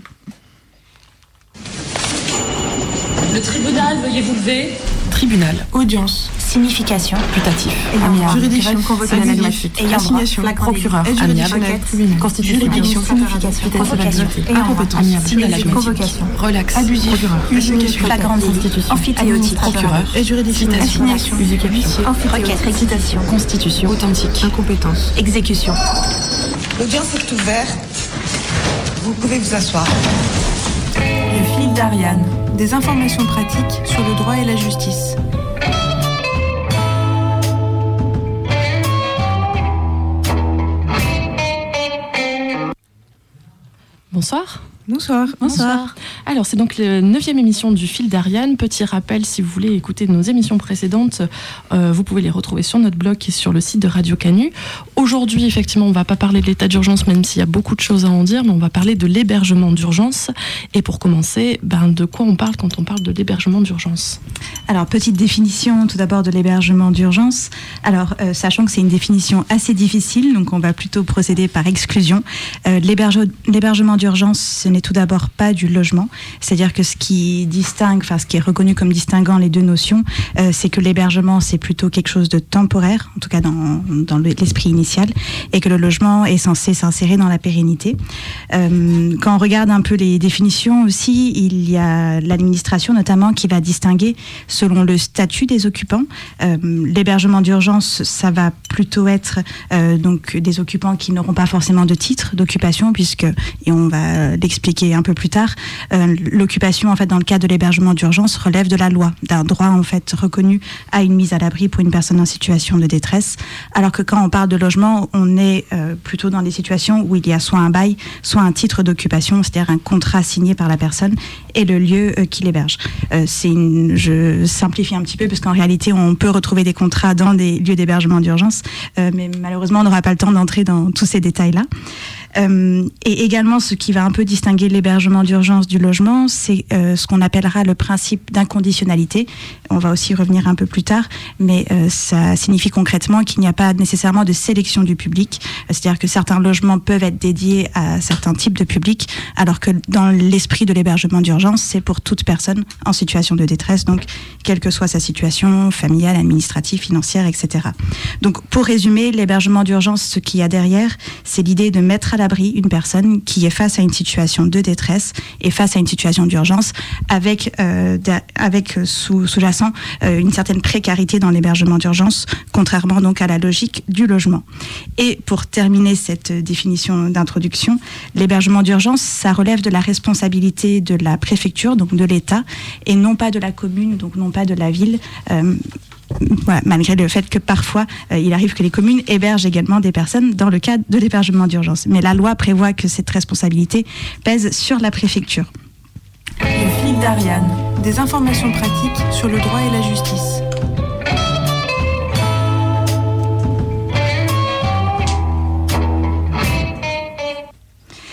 Le tribunal, veuillez vous lever. Tribunal, audience, signification, putatif, amiable, juridiction, convocation, assignation, procureur, amiable, constitution, juridiction, signification, convocation, incompétence, signalation, convocation, relax, abusif, flagrante constitution, amphithéotique, procureur, et juridiction, assignation, requête, excitation, constitution, authentique, incompétence, exécution. L'audience est ouverte. Vous pouvez vous asseoir. Le fil d'Ariane. Des informations pratiques sur le droit et la justice. Bonsoir. Bonsoir. Bonsoir. Alors, c'est donc la neuvième émission du Fil d'Ariane. Petit rappel, si vous voulez écouter nos émissions précédentes, euh, vous pouvez les retrouver sur notre blog et sur le site de Radio Canu. Aujourd'hui, effectivement, on ne va pas parler de l'état d'urgence, même s'il y a beaucoup de choses à en dire, mais on va parler de l'hébergement d'urgence. Et pour commencer, ben, de quoi on parle quand on parle de l'hébergement d'urgence ? Alors, petite définition tout d'abord de l'hébergement d'urgence. Alors, euh, sachant que c'est une définition assez difficile, donc on va plutôt procéder par exclusion. Euh, l'héberge- l'hébergement d'urgence, ce n'est tout d'abord pas du logement. C'est-à-dire que ce qui distingue, enfin ce qui est reconnu comme distinguant les deux notions, euh, c'est que l'hébergement, c'est plutôt quelque chose de temporaire, en tout cas dans, dans l'esprit initial, et que le logement est censé s'insérer dans la pérennité. Euh, quand on regarde un peu les définitions aussi, il y a l'administration notamment qui va distinguer selon le statut des occupants. Euh, l'hébergement d'urgence, ça va plutôt être euh, donc des occupants qui n'auront pas forcément de titre d'occupation, puisque, et on va l'expliquer un peu plus tard, euh, l'occupation en fait dans le cadre de l'hébergement d'urgence relève de la loi, d'un droit en fait reconnu à une mise à l'abri pour une personne en situation de détresse, alors que quand on parle de logement, on est euh, plutôt dans des situations où il y a soit un bail, soit un titre d'occupation, c'est-à-dire un contrat signé par la personne et le lieu euh, qui l'héberge. Euh, c'est une, je simplifie un petit peu parce qu'en réalité on peut retrouver des contrats dans des lieux d'hébergement d'urgence, euh, mais malheureusement on n'aura pas le temps d'entrer dans tous ces détails-là. Euh, et également, ce qui va un peu distinguer l'hébergement d'urgence du logement, c'est euh, ce qu'on appellera le principe d'inconditionnalité. On va aussi revenir un peu plus tard, mais euh, ça signifie concrètement qu'il n'y a pas nécessairement de sélection du public. C'est-à-dire que certains logements peuvent être dédiés à certains types de publics, alors que dans l'esprit de l'hébergement d'urgence, c'est pour toute personne en situation de détresse, donc quelle que soit sa situation familiale, administrative, financière, et cetera. Donc, pour résumer, l'hébergement d'urgence, ce qu'il y a derrière, c'est l'idée de mettre à l'abri une personne qui est face à une situation de détresse et face à une situation d'urgence avec, euh, avec sous, sous-jacent euh, une certaine précarité dans l'hébergement d'urgence, contrairement donc à la logique du logement. Et pour terminer cette définition d'introduction, l'hébergement d'urgence, ça relève de la responsabilité de la préfecture, donc de l'État, et non pas de la commune, donc non pas de la ville. Euh, Voilà, malgré le fait que parfois euh, il arrive que les communes hébergent également des personnes dans le cadre de l'hébergement d'urgence. Mais la loi prévoit que cette responsabilité pèse sur la préfecture. Le fil d'Ariane. Des informations pratiques sur le droit et la justice. Deuxième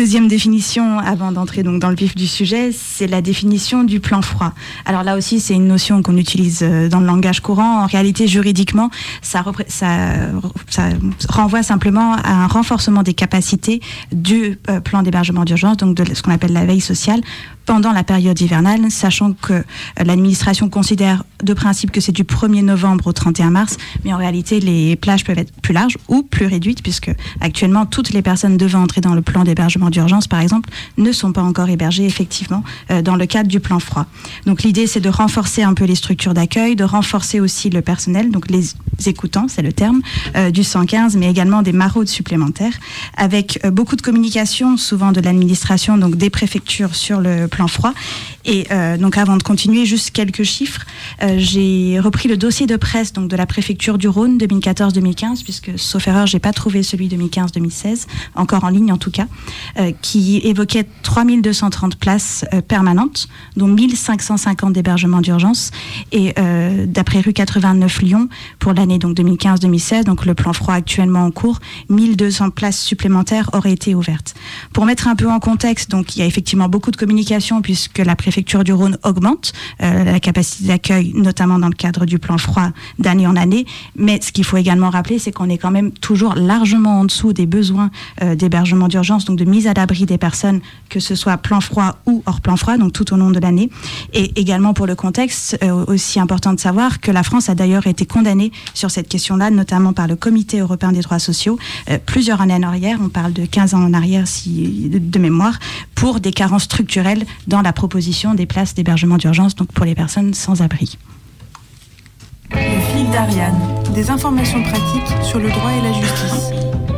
deuxième définition, avant d'entrer donc dans le vif du sujet, c'est la définition du plan froid. Alors là aussi, c'est une notion qu'on utilise dans le langage courant. En réalité, juridiquement, ça, ça, ça renvoie simplement à un renforcement des capacités du euh, plan d'hébergement d'urgence, donc de ce qu'on appelle la veille sociale, pendant la période hivernale, sachant que euh, l'administration considère de principe que c'est du premier novembre au trente et un mars, mais en réalité, les plages peuvent être plus larges ou plus réduites, puisque actuellement, toutes les personnes devant entrer dans le plan d'hébergement d'urgence, par exemple, ne sont pas encore hébergées effectivement euh, dans le cadre du plan froid. Donc l'idée, c'est de renforcer un peu les structures d'accueil, de renforcer aussi le personnel, donc les écoutants, c'est le terme, euh, du cent quinze, mais également des maraudes supplémentaires, avec euh, beaucoup de communication, souvent de l'administration, donc des préfectures sur le plan froid. Et euh, donc avant de continuer, juste quelques chiffres. Euh, j'ai repris le dossier de presse donc de la préfecture du Rhône deux mille quatorze deux mille quinze, puisque sauf erreur, j'ai pas trouvé celui deux mille quinze deux mille seize, encore en ligne en tout cas, euh, qui évoquait trois mille deux cent trente places euh, permanentes, dont mille cinq cent cinquante d'hébergement d'urgence. Et euh, d'après rue quatre-vingt-neuf Lyon, pour l'année donc deux mille quinze deux mille seize, donc le plan froid actuellement en cours, mille deux cents places supplémentaires auraient été ouvertes. Pour mettre un peu en contexte, donc il y a effectivement beaucoup de communication puisque la préfecture du Rhône augmente euh, la capacité d'accueil, notamment dans le cadre du plan froid d'année en année. Mais ce qu'il faut également rappeler, c'est qu'on est quand même toujours largement en dessous des besoins euh, d'hébergement d'urgence, donc de mise à l'abri des personnes, que ce soit plan froid ou hors plan froid, donc tout au long de l'année. Et également pour le contexte, euh, aussi important de savoir que la France a d'ailleurs été condamnée sur cette question-là, notamment par le Comité européen des droits sociaux, euh, plusieurs années en arrière, on parle de quinze ans en arrière si, de, de mémoire, pour des carences structurelles dans la proposition des places d'hébergement d'urgence, donc pour les personnes sans abri. Le fil d'Ariane, des informations pratiques sur le droit et la justice.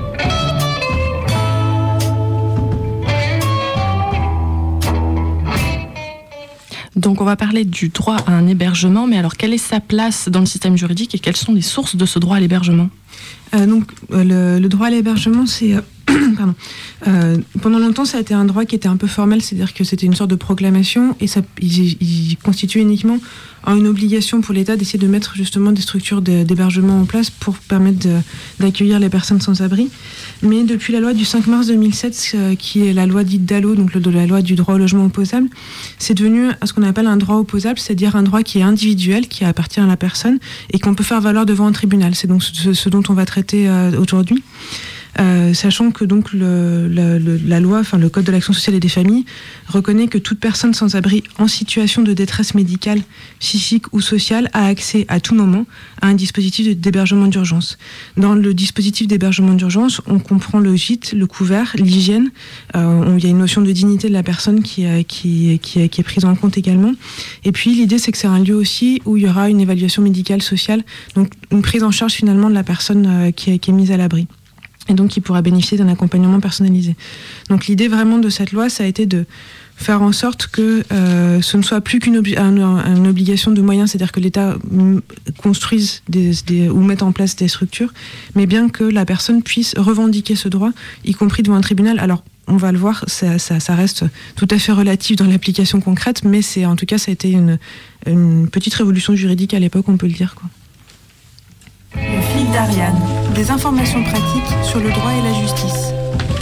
Donc on va parler du droit à un hébergement, mais alors quelle est sa place dans le système juridique et quelles sont les sources de ce droit à l'hébergement ? euh, Donc euh, le, le droit à l'hébergement, c'est... Euh, pardon. Euh, pendant longtemps, ça a été un droit qui était un peu formel, c'est-à-dire que c'était une sorte de proclamation et ça, il, il constituait uniquement une obligation pour l'État d'essayer de mettre justement des structures de, d'hébergement en place pour permettre de, d'accueillir les personnes sans abri. Mais depuis la loi du cinq mars deux mille sept, euh, qui est la loi dite DALO, donc le, de la loi du droit au logement opposable, c'est devenu ce qu'on appelle un droit opposable, c'est-à-dire un droit qui est individuel, qui appartient à la personne et qu'on peut faire valoir devant un tribunal. C'est donc ce, ce dont on va traiter euh, aujourd'hui. Euh, sachant que donc le, le, le, la loi, enfin le Code de l'action sociale et des familles reconnaît que toute personne sans abri en situation de détresse médicale, psychique ou sociale a accès à tout moment à un dispositif d'hébergement d'urgence. Dans le dispositif d'hébergement d'urgence, on comprend le gîte, le couvert, l'hygiène. Euh, il y a une notion de dignité de la personne qui, qui, qui, qui est prise en compte également. Et puis l'idée, c'est que c'est un lieu aussi où il y aura une évaluation médicale, sociale, donc une prise en charge finalement de la personne euh, qui, qui est mise à l'abri. Et donc qui pourra bénéficier d'un accompagnement personnalisé. Donc l'idée vraiment de cette loi, ça a été de faire en sorte que euh, ce ne soit plus qu'une obli- un, un, une obligation de moyens, c'est-à-dire que l'État m- construise des, des, ou mette en place des structures, mais bien que la personne puisse revendiquer ce droit, y compris devant un tribunal. Alors, on va le voir, ça, ça, ça reste tout à fait relatif dans l'application concrète, mais c'est, en tout cas, ça a été une, une petite révolution juridique à l'époque, on peut le dire, quoi. Le fil d'Ariane, des informations pratiques sur le droit et la justice.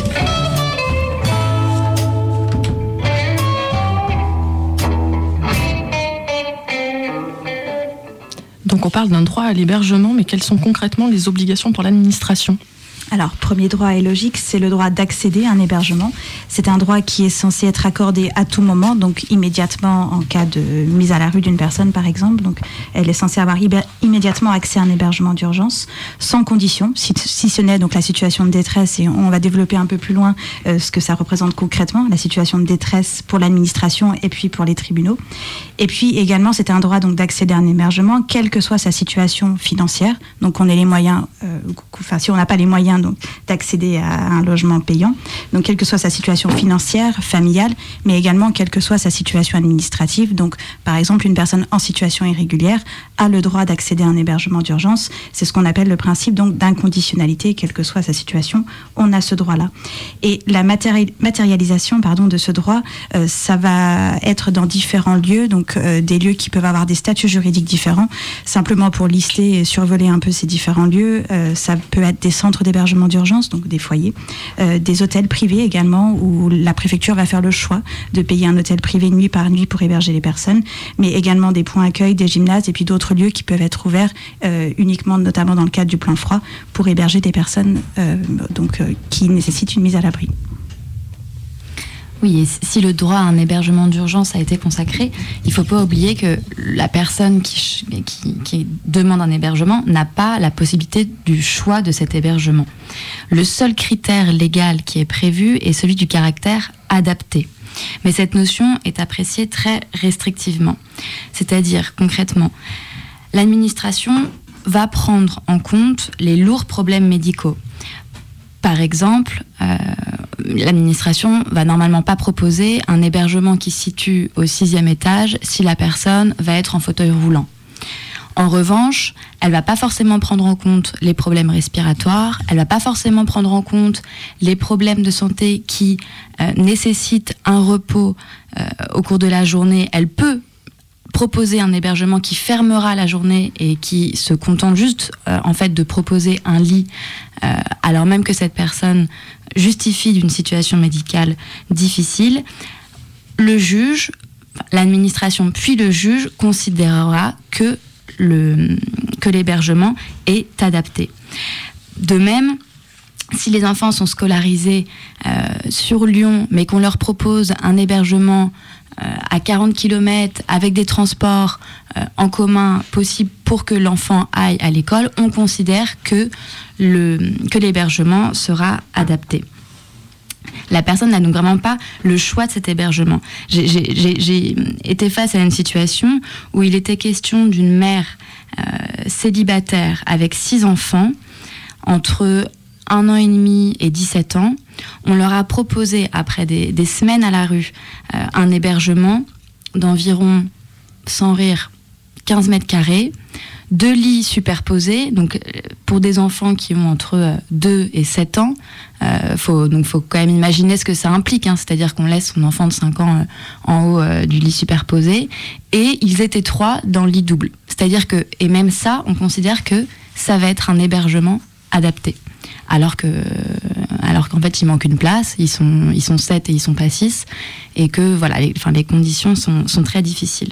Donc on parle d'un droit à l'hébergement, mais quelles sont concrètement les obligations pour l'administration ? Alors, premier droit est logique, c'est le droit d'accéder à un hébergement. C'est un droit qui est censé être accordé à tout moment, donc immédiatement en cas de mise à la rue d'une personne, par exemple. Donc, elle est censée avoir ibé- immédiatement accès à un hébergement d'urgence, sans condition, si, si ce n'est donc la situation de détresse, et on va développer un peu plus loin euh, ce que ça représente concrètement, la situation de détresse pour l'administration et puis pour les tribunaux. Et puis également, c'est un droit donc d'accéder à un hébergement, quelle que soit sa situation financière. Donc, on ait les moyens, euh, enfin, si on n'a pas les moyens donc d'accéder à un logement payant, donc quelle que soit sa situation financière, familiale, mais également quelle que soit sa situation administrative. Donc par exemple, une personne en situation irrégulière a le droit d'accéder à un hébergement d'urgence. C'est ce qu'on appelle le principe donc d'inconditionnalité, quelle que soit sa situation, on a ce droit-là. Et la matéri- matérialisation pardon, de ce droit, euh, ça va être dans différents lieux, donc euh, des lieux qui peuvent avoir des statuts juridiques différents. Simplement pour lister et survoler un peu ces différents lieux, euh, ça peut être des centres d'hébergement hébergements d'urgence, donc des foyers, euh, des hôtels privés également, où la préfecture va faire le choix de payer un hôtel privé nuit par nuit pour héberger les personnes, mais également des points d'accueil, des gymnases et puis d'autres lieux qui peuvent être ouverts euh, uniquement, notamment dans le cadre du plan froid, pour héberger des personnes euh, donc, euh, qui nécessitent une mise à l'abri. Oui, et si le droit à un hébergement d'urgence a été consacré, il ne faut pas oublier que la personne qui, qui, qui demande un hébergement n'a pas la possibilité du choix de cet hébergement. Le seul critère légal qui est prévu est celui du caractère adapté. Mais cette notion est appréciée très restrictivement. C'est-à-dire, concrètement, l'administration va prendre en compte les lourds problèmes médicaux. Par exemple, euh, l'administration va normalement pas proposer un hébergement qui se situe au sixième étage si la personne va être en fauteuil roulant. En revanche, elle va pas forcément prendre en compte les problèmes respiratoires, elle va pas forcément prendre en compte les problèmes de santé qui euh, nécessitent un repos euh, au cours de la journée. Elle peut proposer un hébergement qui fermera la journée et qui se contente juste euh, en fait de proposer un lit euh, alors même que cette personne justifie d'une situation médicale difficile. Le juge, l'administration puis le juge considérera que, le, que l'hébergement est adapté. De même, si les enfants sont scolarisés euh, sur Lyon mais qu'on leur propose un hébergement à quarante kilomètres, avec des transports euh, en commun possibles pour que l'enfant aille à l'école, on considère que, le, que l'hébergement sera adapté. La personne n'a donc vraiment pas le choix de cet hébergement. J'ai, j'ai, j'ai, j'ai été face à une situation où il était question d'une mère euh, célibataire avec six enfants, entre un an et demi et dix-sept ans. On leur a proposé, après des, des semaines à la rue, euh, un hébergement d'environ, sans rire, quinze mètres carrés, deux lits superposés. Donc, pour des enfants qui ont entre deux et sept ans, euh, faut, donc faut quand même imaginer ce que ça implique. Hein, c'est-à-dire qu'on laisse son enfant de cinq ans euh, en haut euh, du lit superposé. Et ils étaient trois dans le lit double. C'est-à-dire que, et même ça, on considère que ça va être un hébergement adapté. Alors que, alors qu'en fait, il manque une place, ils sont, ils sont sept et ils sont pas six, et que voilà, les, enfin, les conditions sont, sont très difficiles.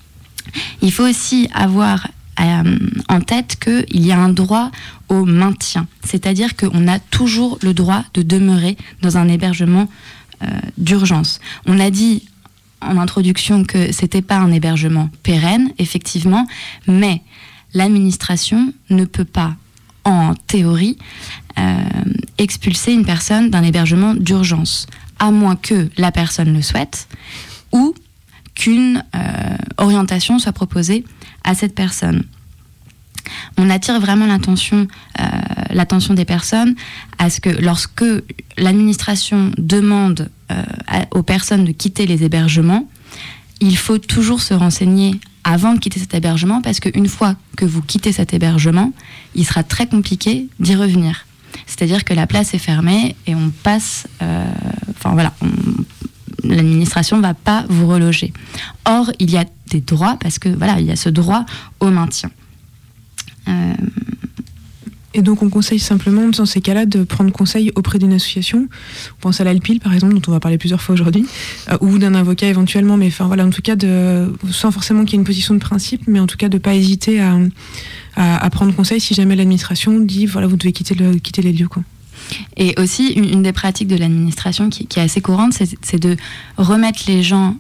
Il faut aussi avoir euh, en tête qu'il y a un droit au maintien, c'est-à-dire qu'on a toujours le droit de demeurer dans un hébergement euh, d'urgence. On a dit en introduction que c'était pas un hébergement pérenne, effectivement, mais l'administration ne peut pas, en théorie, euh, expulser une personne d'un hébergement d'urgence, à moins que la personne le souhaite ou qu'une euh, orientation soit proposée à cette personne. On attire vraiment l'attention, euh, l'attention des personnes à ce que lorsque l'administration demande euh, à, aux personnes de quitter les hébergements, il faut toujours se renseigner avant de quitter cet hébergement, parce qu'une fois que vous quittez cet hébergement, il sera très compliqué d'y revenir. C'est-à-dire que la place est fermée et on passe... Euh, enfin voilà, on, l'administration ne va pas vous reloger. Or, il y a des droits, parce que voilà, il y a ce droit au maintien. Euh... Et donc on conseille simplement dans ces cas-là de prendre conseil auprès d'une association. On pense à l'Alpil par exemple, dont on va parler plusieurs fois aujourd'hui, euh, ou d'un avocat éventuellement, mais enfin voilà, en tout cas de, sans forcément qu'il y ait une position de principe, mais en tout cas de ne pas hésiter à, à, à prendre conseil si jamais l'administration dit voilà, vous devez quitter, le, quitter les lieux, quoi. Et aussi une, une des pratiques de l'administration qui, qui est assez courante, c'est, c'est de remettre les gens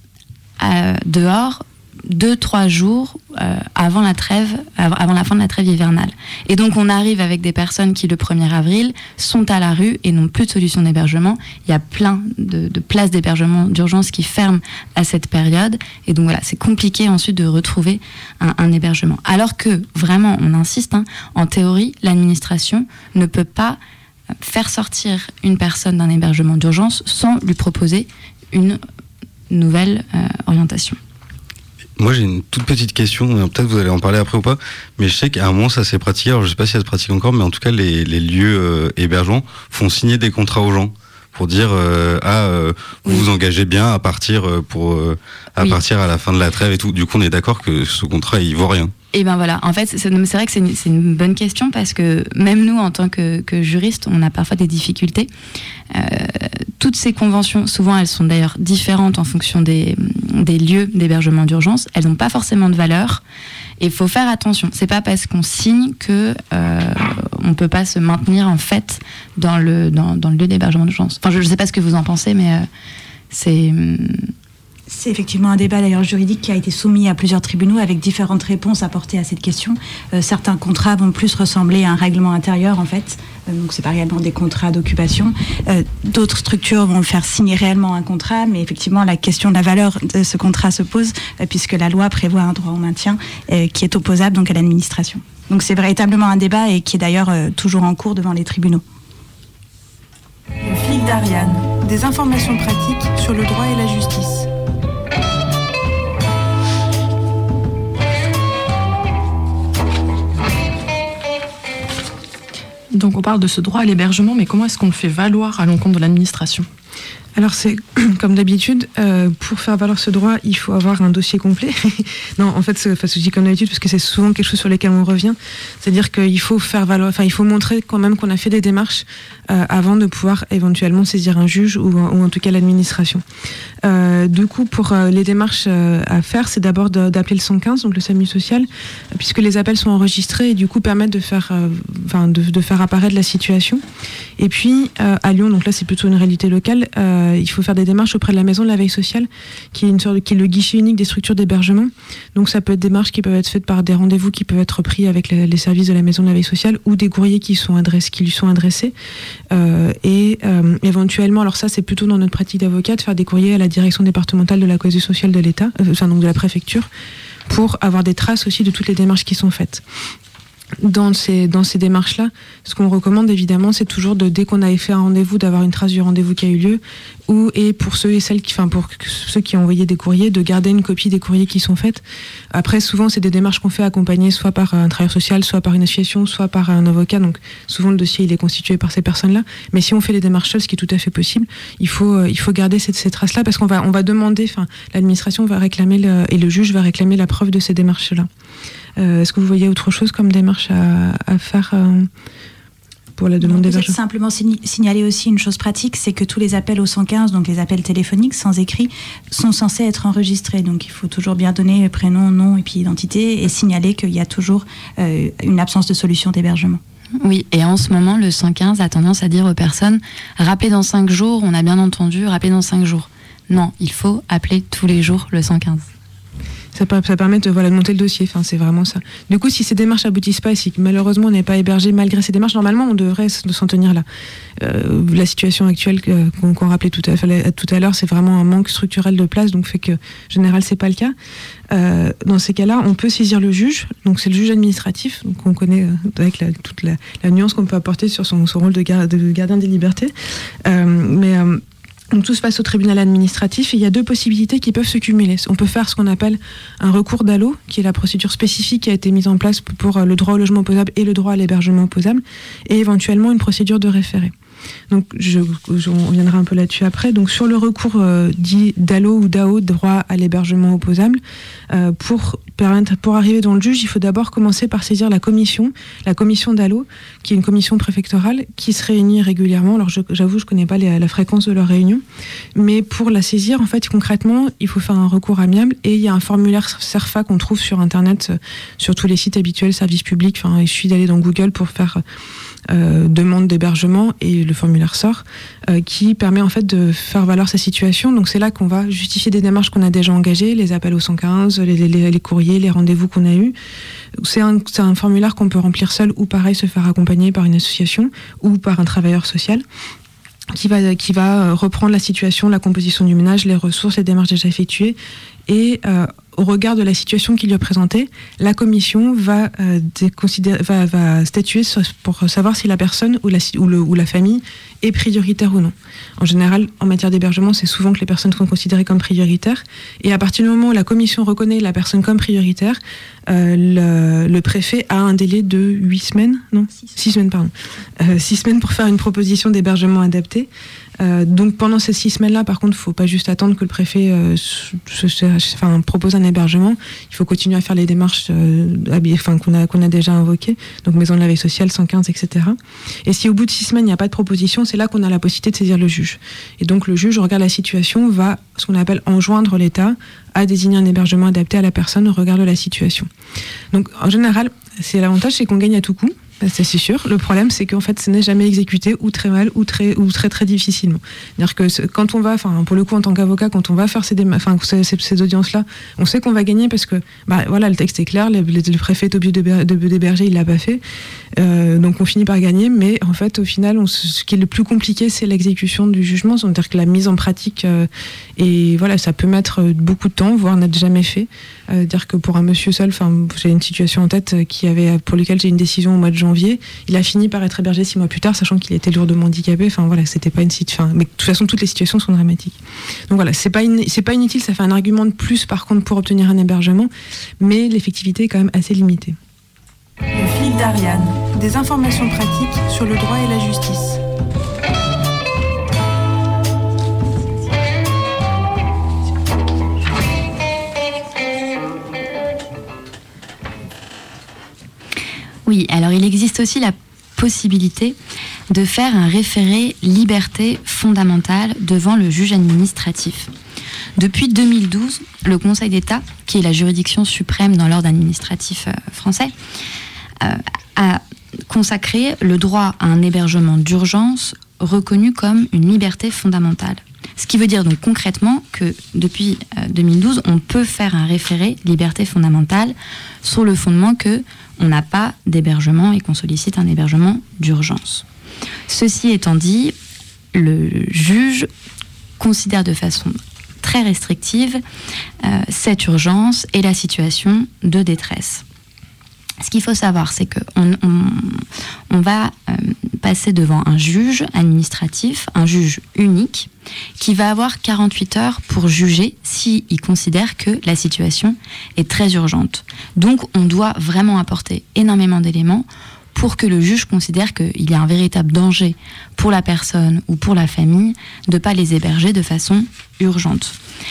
à, dehors deux, trois jours euh, avant la trêve, avant la fin de la trêve hivernale. Et donc on arrive avec des personnes qui le premier avril sont à la rue et n'ont plus de solution d'hébergement. Il y a plein de, de places d'hébergement d'urgence qui ferment à cette période. Et donc voilà, c'est compliqué ensuite de retrouver un, un hébergement. Alors que vraiment, on insiste, hein, en théorie, l'administration ne peut pas faire sortir une personne d'un hébergement d'urgence sans lui proposer une nouvelle euh, orientation. Moi, j'ai une toute petite question, peut-être vous allez en parler après ou pas, mais je sais qu'à un moment, ça s'est pratiqué, alors je sais pas si ça se pratique encore, mais en tout cas, les, les lieux euh, hébergeants font signer des contrats aux gens pour dire euh, ah euh, vous oui. vous engagez bien à partir euh, pour euh, à oui. partir à la fin de la trêve et tout. Du coup, on est d'accord que ce contrat, il vaut rien. Et ben voilà, en fait, c'est, c'est vrai que c'est une, c'est une bonne question parce que même nous, en tant que, que juristes, on a parfois des difficultés. Euh, toutes ces conventions, souvent, elles sont d'ailleurs différentes en fonction des, des lieux d'hébergement d'urgence. Elles n'ont pas forcément de valeur. Et il faut faire attention. C'est pas parce qu'on signe que euh, on peut pas se maintenir en fait dans le dans, dans le lieu d'hébergement d'urgence. Enfin, je, je sais pas ce que vous en pensez, mais euh, c'est C'est effectivement un débat d'ailleurs juridique qui a été soumis à plusieurs tribunaux avec différentes réponses apportées à cette question. Euh, certains contrats vont plus ressembler à un règlement intérieur en fait, euh, donc c'est pas réellement des contrats d'occupation. Euh, d'autres structures vont faire signer réellement un contrat, mais effectivement la question de la valeur de ce contrat se pose euh, puisque la loi prévoit un droit au maintien euh, qui est opposable donc à l'administration. Donc c'est véritablement un débat et qui est d'ailleurs euh, toujours en cours devant les tribunaux. Le fil d'Ariane, des informations pratiques sur le droit et la justice. Donc on parle de ce droit à l'hébergement, mais comment est-ce qu'on le fait valoir à l'encontre de l'administration ? Alors c'est comme d'habitude, euh, pour faire valoir ce droit, il faut avoir un dossier complet. non, en fait, c'est, enfin, je dis comme d'habitude parce que c'est souvent quelque chose sur lequel on revient. C'est-à-dire qu'il faut faire valoir, enfin, il faut montrer quand même qu'on a fait des démarches euh, avant de pouvoir éventuellement saisir un juge ou, ou en tout cas l'administration. Euh, du coup, pour euh, les démarches euh, à faire, c'est d'abord de, d'appeler le cent quinze, donc le SAMU social, euh, puisque les appels sont enregistrés et du coup permettent de faire, euh, enfin, de, de faire apparaître la situation. Et puis euh, à Lyon, donc là c'est plutôt une réalité locale. Euh, il faut faire des démarches auprès de la maison de la veille sociale, qui est une sorte de, qui est le guichet unique des structures d'hébergement. Donc ça peut être des démarches qui peuvent être faites par des rendez-vous qui peuvent être pris avec les, les services de la maison de la veille sociale ou des courriers qui sont adressés, qui lui sont adressés. Euh, et euh, éventuellement, alors ça c'est plutôt dans notre pratique d'avocat, de faire des courriers à la direction départementale de la cohésion sociale de l'État, euh, enfin donc de la préfecture, pour avoir des traces aussi de toutes les démarches qui sont faites. Dans ces, dans ces démarches-là, ce qu'on recommande évidemment, c'est toujours de, dès qu'on a fait un rendez-vous, d'avoir une trace du rendez-vous qui a eu lieu, ou, et pour ceux et celles qui, enfin, pour ceux qui ont envoyé des courriers, de garder une copie des courriers qui sont faits. Après, souvent, c'est des démarches qu'on fait accompagner soit par un travailleur social, soit par une association, soit par un avocat. Donc, souvent, le dossier, il est constitué par ces personnes-là. Mais si on fait les démarches seules, ce qui est tout à fait possible, il faut, il faut garder cette, ces traces-là parce qu'on va, on va demander, enfin, l'administration va réclamer le, et le juge va réclamer la preuve de ces démarches-là. Euh, est-ce que vous voyez autre chose comme démarche à, à faire euh, pour la demande d'hébergement ? Simplement signaler aussi une chose pratique, c'est que tous les appels au cent quinze, donc les appels téléphoniques sans écrit, sont censés être enregistrés. Donc il faut toujours bien donner prénom, nom et puis identité et signaler qu'il y a toujours euh, une absence de solution d'hébergement. Oui, et en ce moment, le cent quinze a tendance à dire aux personnes « rappelez dans cinq jours », on a bien entendu « rappelez dans cinq jours ». Non, il faut appeler tous les jours le cent quinze. Ça, ça permet de, voilà, de monter le dossier, enfin, c'est vraiment ça. Du coup, si ces démarches aboutissent pas et si malheureusement on n'est pas hébergé malgré ces démarches, normalement on devrait s'en tenir là. Euh, la situation actuelle euh, qu'on, qu'on rappelait tout à, tout à l'heure, c'est vraiment un manque structurel de place, donc fait que en général c'est pas le cas. Euh, dans ces cas-là, on peut saisir le juge, donc c'est le juge administratif, donc on connaît euh, avec la, toute la, la nuance qu'on peut apporter sur son, son rôle de, gar, de gardien des libertés. Euh, mais euh, Donc tout se passe au tribunal administratif et il y a deux possibilités qui peuvent se cumuler. On peut faire ce qu'on appelle un recours d'A L O, qui est la procédure spécifique qui a été mise en place pour le droit au logement opposable et le droit à l'hébergement opposable, et éventuellement une procédure de référé. Donc je, je, on reviendra un peu là-dessus après. Donc sur le recours euh, dit d'A L O ou d'A O, droit à l'hébergement opposable, euh, pour, pour arriver dans le juge, il faut d'abord commencer par saisir la commission, la commission d'A L O, qui est une commission préfectorale qui se réunit régulièrement. Alors je, j'avoue, je ne connais pas les, la fréquence de leur réunion, mais pour la saisir, en fait, concrètement, il faut faire un recours amiable et il y a un formulaire CERFA qu'on trouve sur Internet, sur tous les sites habituels, services publics. Enfin, il suffit d'aller dans Google pour faire Euh, demande d'hébergement et le formulaire sort euh, qui permet en fait de faire valoir sa situation. Donc c'est là qu'on va justifier des démarches qu'on a déjà engagées, les appels au cent quinze, les, les, les courriers, les rendez-vous qu'on a eus. C'est un, c'est un formulaire qu'on peut remplir seul ou pareil se faire accompagner par une association ou par un travailleur social qui va, qui va reprendre la situation, la composition du ménage, les ressources, les démarches déjà effectuées et euh, au regard de la situation qui lui est présentée, la commission va, euh, va, va statuer pour savoir si la personne ou la, ou, le, ou la famille est prioritaire ou non. En général, en matière d'hébergement, c'est souvent que les personnes sont considérées comme prioritaires. Et à partir du moment où la commission reconnaît la personne comme prioritaire, euh, le, le préfet a un délai de huit semaines, non, six, six semaines, pardon, euh, six semaines pour faire une proposition d'hébergement adaptée. Euh, donc pendant ces six semaines-là, par contre, il ne faut pas juste attendre que le préfet euh, se, se, enfin, propose un hébergement, il faut continuer à faire les démarches euh, enfin, qu'on a, qu'on a déjà invoquées, donc maison de la veille sociale, cent quinze, et cetera. Et si au bout de six semaines, il n'y a pas de proposition, c'est là qu'on a la possibilité de saisir le juge. Et donc le juge regarde la situation, va, ce qu'on appelle enjoindre l'État à désigner un hébergement adapté à la personne au regard de la situation. Donc en général, c'est l'avantage, c'est qu'on gagne à tout coup. C'est sûr. Le problème, c'est qu'en fait, ce n'est jamais exécuté ou très mal ou très ou très très difficilement. C'est-à-dire que quand on va, enfin pour le coup en tant qu'avocat, quand on va faire ces, déma- enfin, ces, ces, ces audiences-là, on sait qu'on va gagner parce que bah voilà, le texte est clair, le, le préfet est obligé de, de, d'héberger, il l'a pas fait, euh, donc on finit par gagner. Mais en fait, au final, on, ce qui est le plus compliqué, c'est l'exécution du jugement, c'est-à-dire que la mise en pratique euh, et voilà, ça peut mettre beaucoup de temps, voire n'être jamais fait. Euh, dire que pour un monsieur seul, enfin j'ai une situation en tête qui avait pour lequel j'ai une décision au mois de janvier, il a fini par être hébergé six mois plus tard, sachant qu'il était lourdement handicapé. Enfin voilà, c'était pas une situation. Mais de toute façon, toutes les situations sont dramatiques. Donc voilà, c'est pas in... c'est pas inutile, ça fait un argument de plus par contre pour obtenir un hébergement, mais l'effectivité est quand même assez limitée. Le fil d'Ariane, des informations pratiques sur le droit et la justice. Oui, alors il existe aussi la possibilité de faire un référé liberté fondamentale devant le juge administratif. Depuis deux mille douze, le Conseil d'État, qui est la juridiction suprême dans l'ordre administratif français, euh, a consacré le droit à un hébergement d'urgence reconnu comme une liberté fondamentale. Ce qui veut dire donc concrètement que depuis deux mille douze, on peut faire un référé liberté fondamentale sur le fondement que on n'a pas d'hébergement et qu'on sollicite un hébergement d'urgence. Ceci étant dit, le juge considère de façon très restrictive euh, cette urgence et la situation de détresse. Ce qu'il faut savoir, c'est qu'on on, on va euh, passer devant un juge administratif, un juge unique, qui va avoir quarante-huit heures pour juger s'il considère que la situation est très urgente. Donc on doit vraiment apporter énormément d'éléments pour que le juge considère qu'il y a un véritable danger pour la personne ou pour la famille de ne pas les héberger de façon urgente.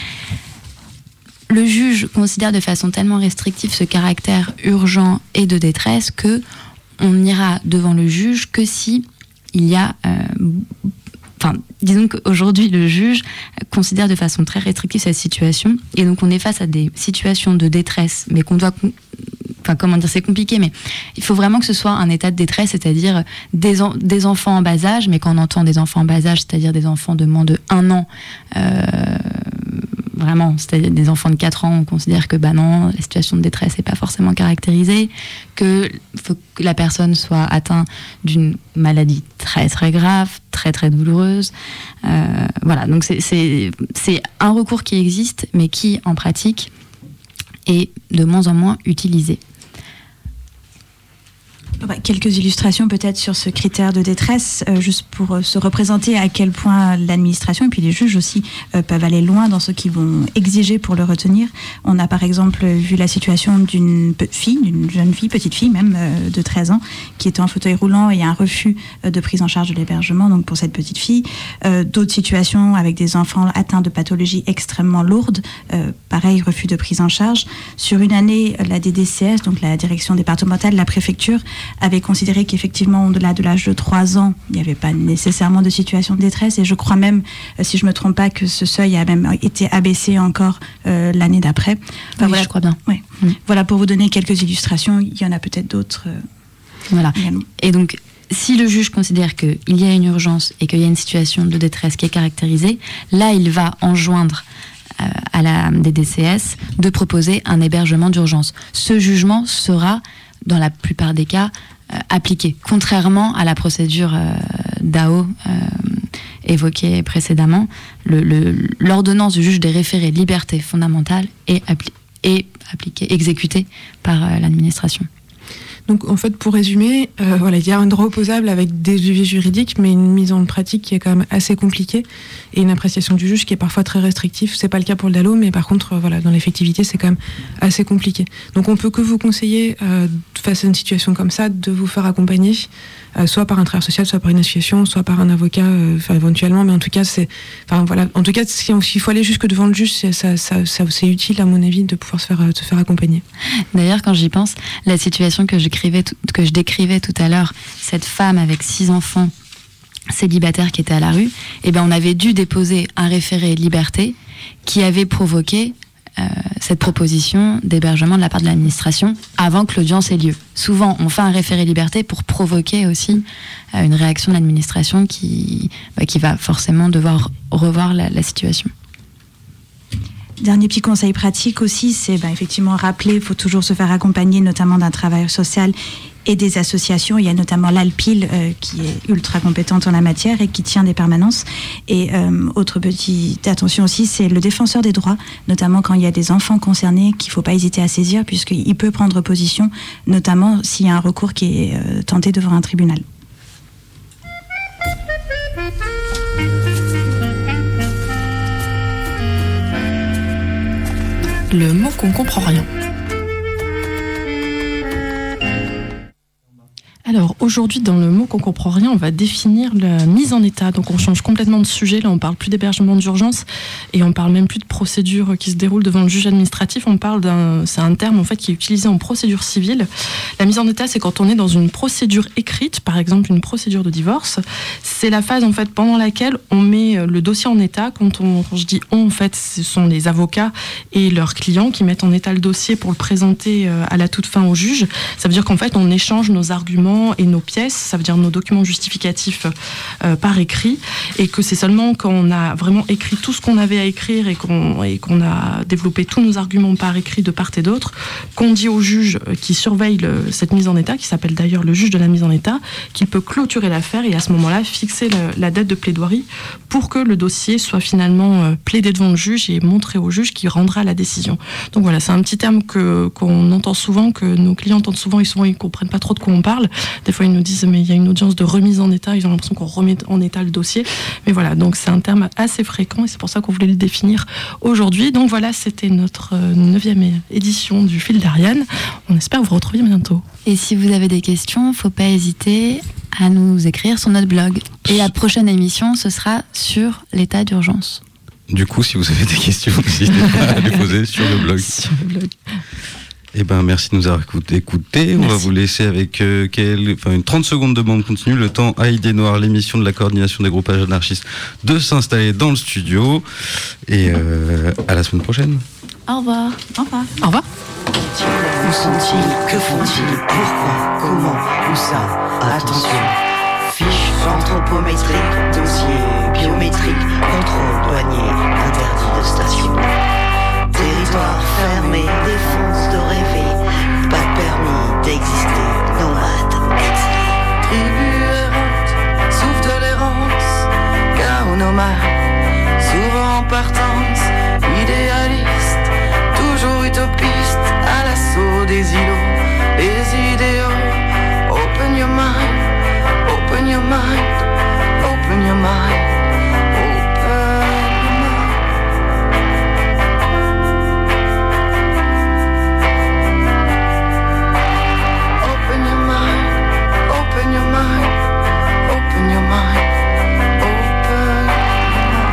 Le juge considère de façon tellement restrictive ce caractère urgent et de détresse que on n'ira devant le juge que si il y a... Euh, enfin, disons qu'aujourd'hui, le juge considère de façon très restrictive cette situation, et donc on est face à des situations de détresse, mais qu'on doit... Enfin, comment dire, c'est compliqué, mais il faut vraiment que ce soit un état de détresse, c'est-à-dire des, en, des enfants en bas âge, mais quand on entend des enfants en bas âge, c'est-à-dire des enfants de moins de un an... Euh, Vraiment, c'est-à-dire des enfants de quatre ans, on considère que bah non, la situation de détresse n'est pas forcément caractérisée, que faut que la personne soit atteinte d'une maladie très très grave, très très douloureuse. Euh, voilà, donc c'est, c'est, c'est un recours qui existe, mais qui en pratique est de moins en moins utilisé. Quelques illustrations peut-être sur ce critère de détresse, euh, juste pour euh, se représenter à quel point l'administration et puis les juges aussi euh, peuvent aller loin dans ce qu'ils vont exiger pour le retenir. On a par exemple vu la situation d'une fille, d'une jeune fille, petite fille même, euh, de treize ans, qui était en fauteuil roulant et un refus euh, de prise en charge de l'hébergement, donc pour cette petite fille. Euh, d'autres situations avec des enfants atteints de pathologies extrêmement lourdes, euh, pareil, refus de prise en charge. Sur une année, la D D C S, donc la direction départementale de la préfecture, avait considéré qu'effectivement, au-delà de l'âge de trois ans, il n'y avait pas nécessairement de situation de détresse. Et je crois même, si je ne me trompe pas, que ce seuil a même été abaissé encore euh, l'année d'après. Enfin, oui, voilà. Je crois bien. Ouais. Mmh. Voilà, pour vous donner quelques illustrations. Il y en a peut-être d'autres. Euh, voilà. Également. Et donc, si le juge considère qu'il y a une urgence et qu'il y a une situation de détresse qui est caractérisée, là, il va enjoindre euh, à la D D C S de proposer un hébergement d'urgence. Ce jugement sera, dans la plupart des cas, euh, appliqué, contrairement à la procédure euh, d'A O euh, évoquée précédemment. Le, le, l'ordonnance du juge des référés liberté fondamentale est, appli- est appliquée, exécutée par euh, l'administration. Donc en fait, pour résumer, euh, voilà, il y a un droit opposable avec des leviers juridiques, mais une mise en pratique qui est quand même assez compliquée et une appréciation du juge qui est parfois très restrictive. C'est pas le cas pour le D A L O, mais par contre, euh, voilà, dans l'effectivité, c'est quand même assez compliqué. Donc on peut que vous conseiller, euh, face à une situation comme ça, de vous faire accompagner, euh, soit par un travailleur social, soit par une association, soit par un avocat, euh, éventuellement. Mais en tout cas, c'est, enfin voilà, en tout cas, s'il faut aller jusque devant le juge, c'est, ça, ça, ça, c'est utile à mon avis de pouvoir se faire, se faire accompagner. D'ailleurs, quand j'y pense, la situation que je, décrivais, que je décrivais tout à l'heure, cette femme avec six enfants célibataire qui était à la rue, eh ben on avait dû déposer un référé liberté qui avait provoqué euh, cette proposition d'hébergement de la part de l'administration avant que l'audience ait lieu. Souvent, on fait un référé liberté pour provoquer aussi euh, une réaction de l'administration qui, bah, qui va forcément devoir revoir la, la situation. Dernier petit conseil pratique aussi, c'est bah, effectivement rappeler, il faut toujours se faire accompagner, notamment d'un travailleur social et des associations. Il y a notamment l'Alpil euh, qui est ultra compétente en la matière et qui tient des permanences. Et euh, autre petite attention aussi, c'est le défenseur des droits, notamment quand il y a des enfants concernés qu'il ne faut pas hésiter à saisir puisqu'il peut prendre position, notamment s'il y a un recours qui est euh, tenté devant un tribunal. Le mot qu'on comprend rien. Alors aujourd'hui, dans le mot qu'on comprend rien, on va définir la mise en état. Donc on change complètement de sujet. Là, on parle plus d'hébergement d'urgence et on parle même plus de procédure qui se déroule devant le juge administratif. On parle d'un, c'est un terme en fait qui est utilisé en procédure civile. La mise en état, c'est quand on est dans une procédure écrite, par exemple une procédure de divorce. C'est la phase en fait pendant laquelle on met le dossier en état. Quand, on, quand je dis on, en fait, ce sont les avocats et leurs clients qui mettent en état le dossier pour le présenter à la toute fin au juge. Ça veut dire qu'en fait, on échange nos arguments et nos pièces, ça veut dire nos documents justificatifs euh, par écrit, et que c'est seulement quand on a vraiment écrit tout ce qu'on avait à écrire et qu'on, et qu'on a développé tous nos arguments par écrit de part et d'autre, qu'on dit au juge qui surveille le, cette mise en état, qui s'appelle d'ailleurs le juge de la mise en état, qu'il peut clôturer l'affaire et à ce moment-là fixer le, la date de plaidoirie pour que le dossier soit finalement euh, plaidé devant le juge et montré au juge qui rendra la décision. Donc voilà, c'est un petit terme que, qu'on entend souvent, que nos clients entendent souvent et souvent ils ne comprennent pas trop de quoi on parle. Des fois, ils nous disent, mais il y a une audience de remise en état, ils ont l'impression qu'on remet en état le dossier. Mais voilà, donc c'est un terme assez fréquent et c'est pour ça qu'on voulait le définir aujourd'hui. Donc voilà, c'était notre neuvième édition du Fil d'Ariane. On espère vous retrouver bientôt. Et si vous avez des questions, il ne faut pas hésiter à nous écrire sur notre blog. Et la prochaine émission, ce sera sur l'état d'urgence. Du coup, si vous avez des questions, n'hésitez pas à les poser sur le blog. Sur le blog. Eh ben, merci de nous avoir écoutés. On va vous laisser avec euh, quel, enfin, une trente secondes de bande continue, le temps à Idée Noire, l'émission de la coordination des groupages anarchistes, de s'installer dans le studio. Et euh, à la semaine prochaine. Au revoir. Au revoir. Au revoir. Où sont-ils? Que font-ils? Pourquoi? Comment? Où ça? Attention. Fiches anthropométriques, dossiers biométriques, contrôle douanier, interdit de station. Territoire fermé, défense de rêver, pas permis d'exister.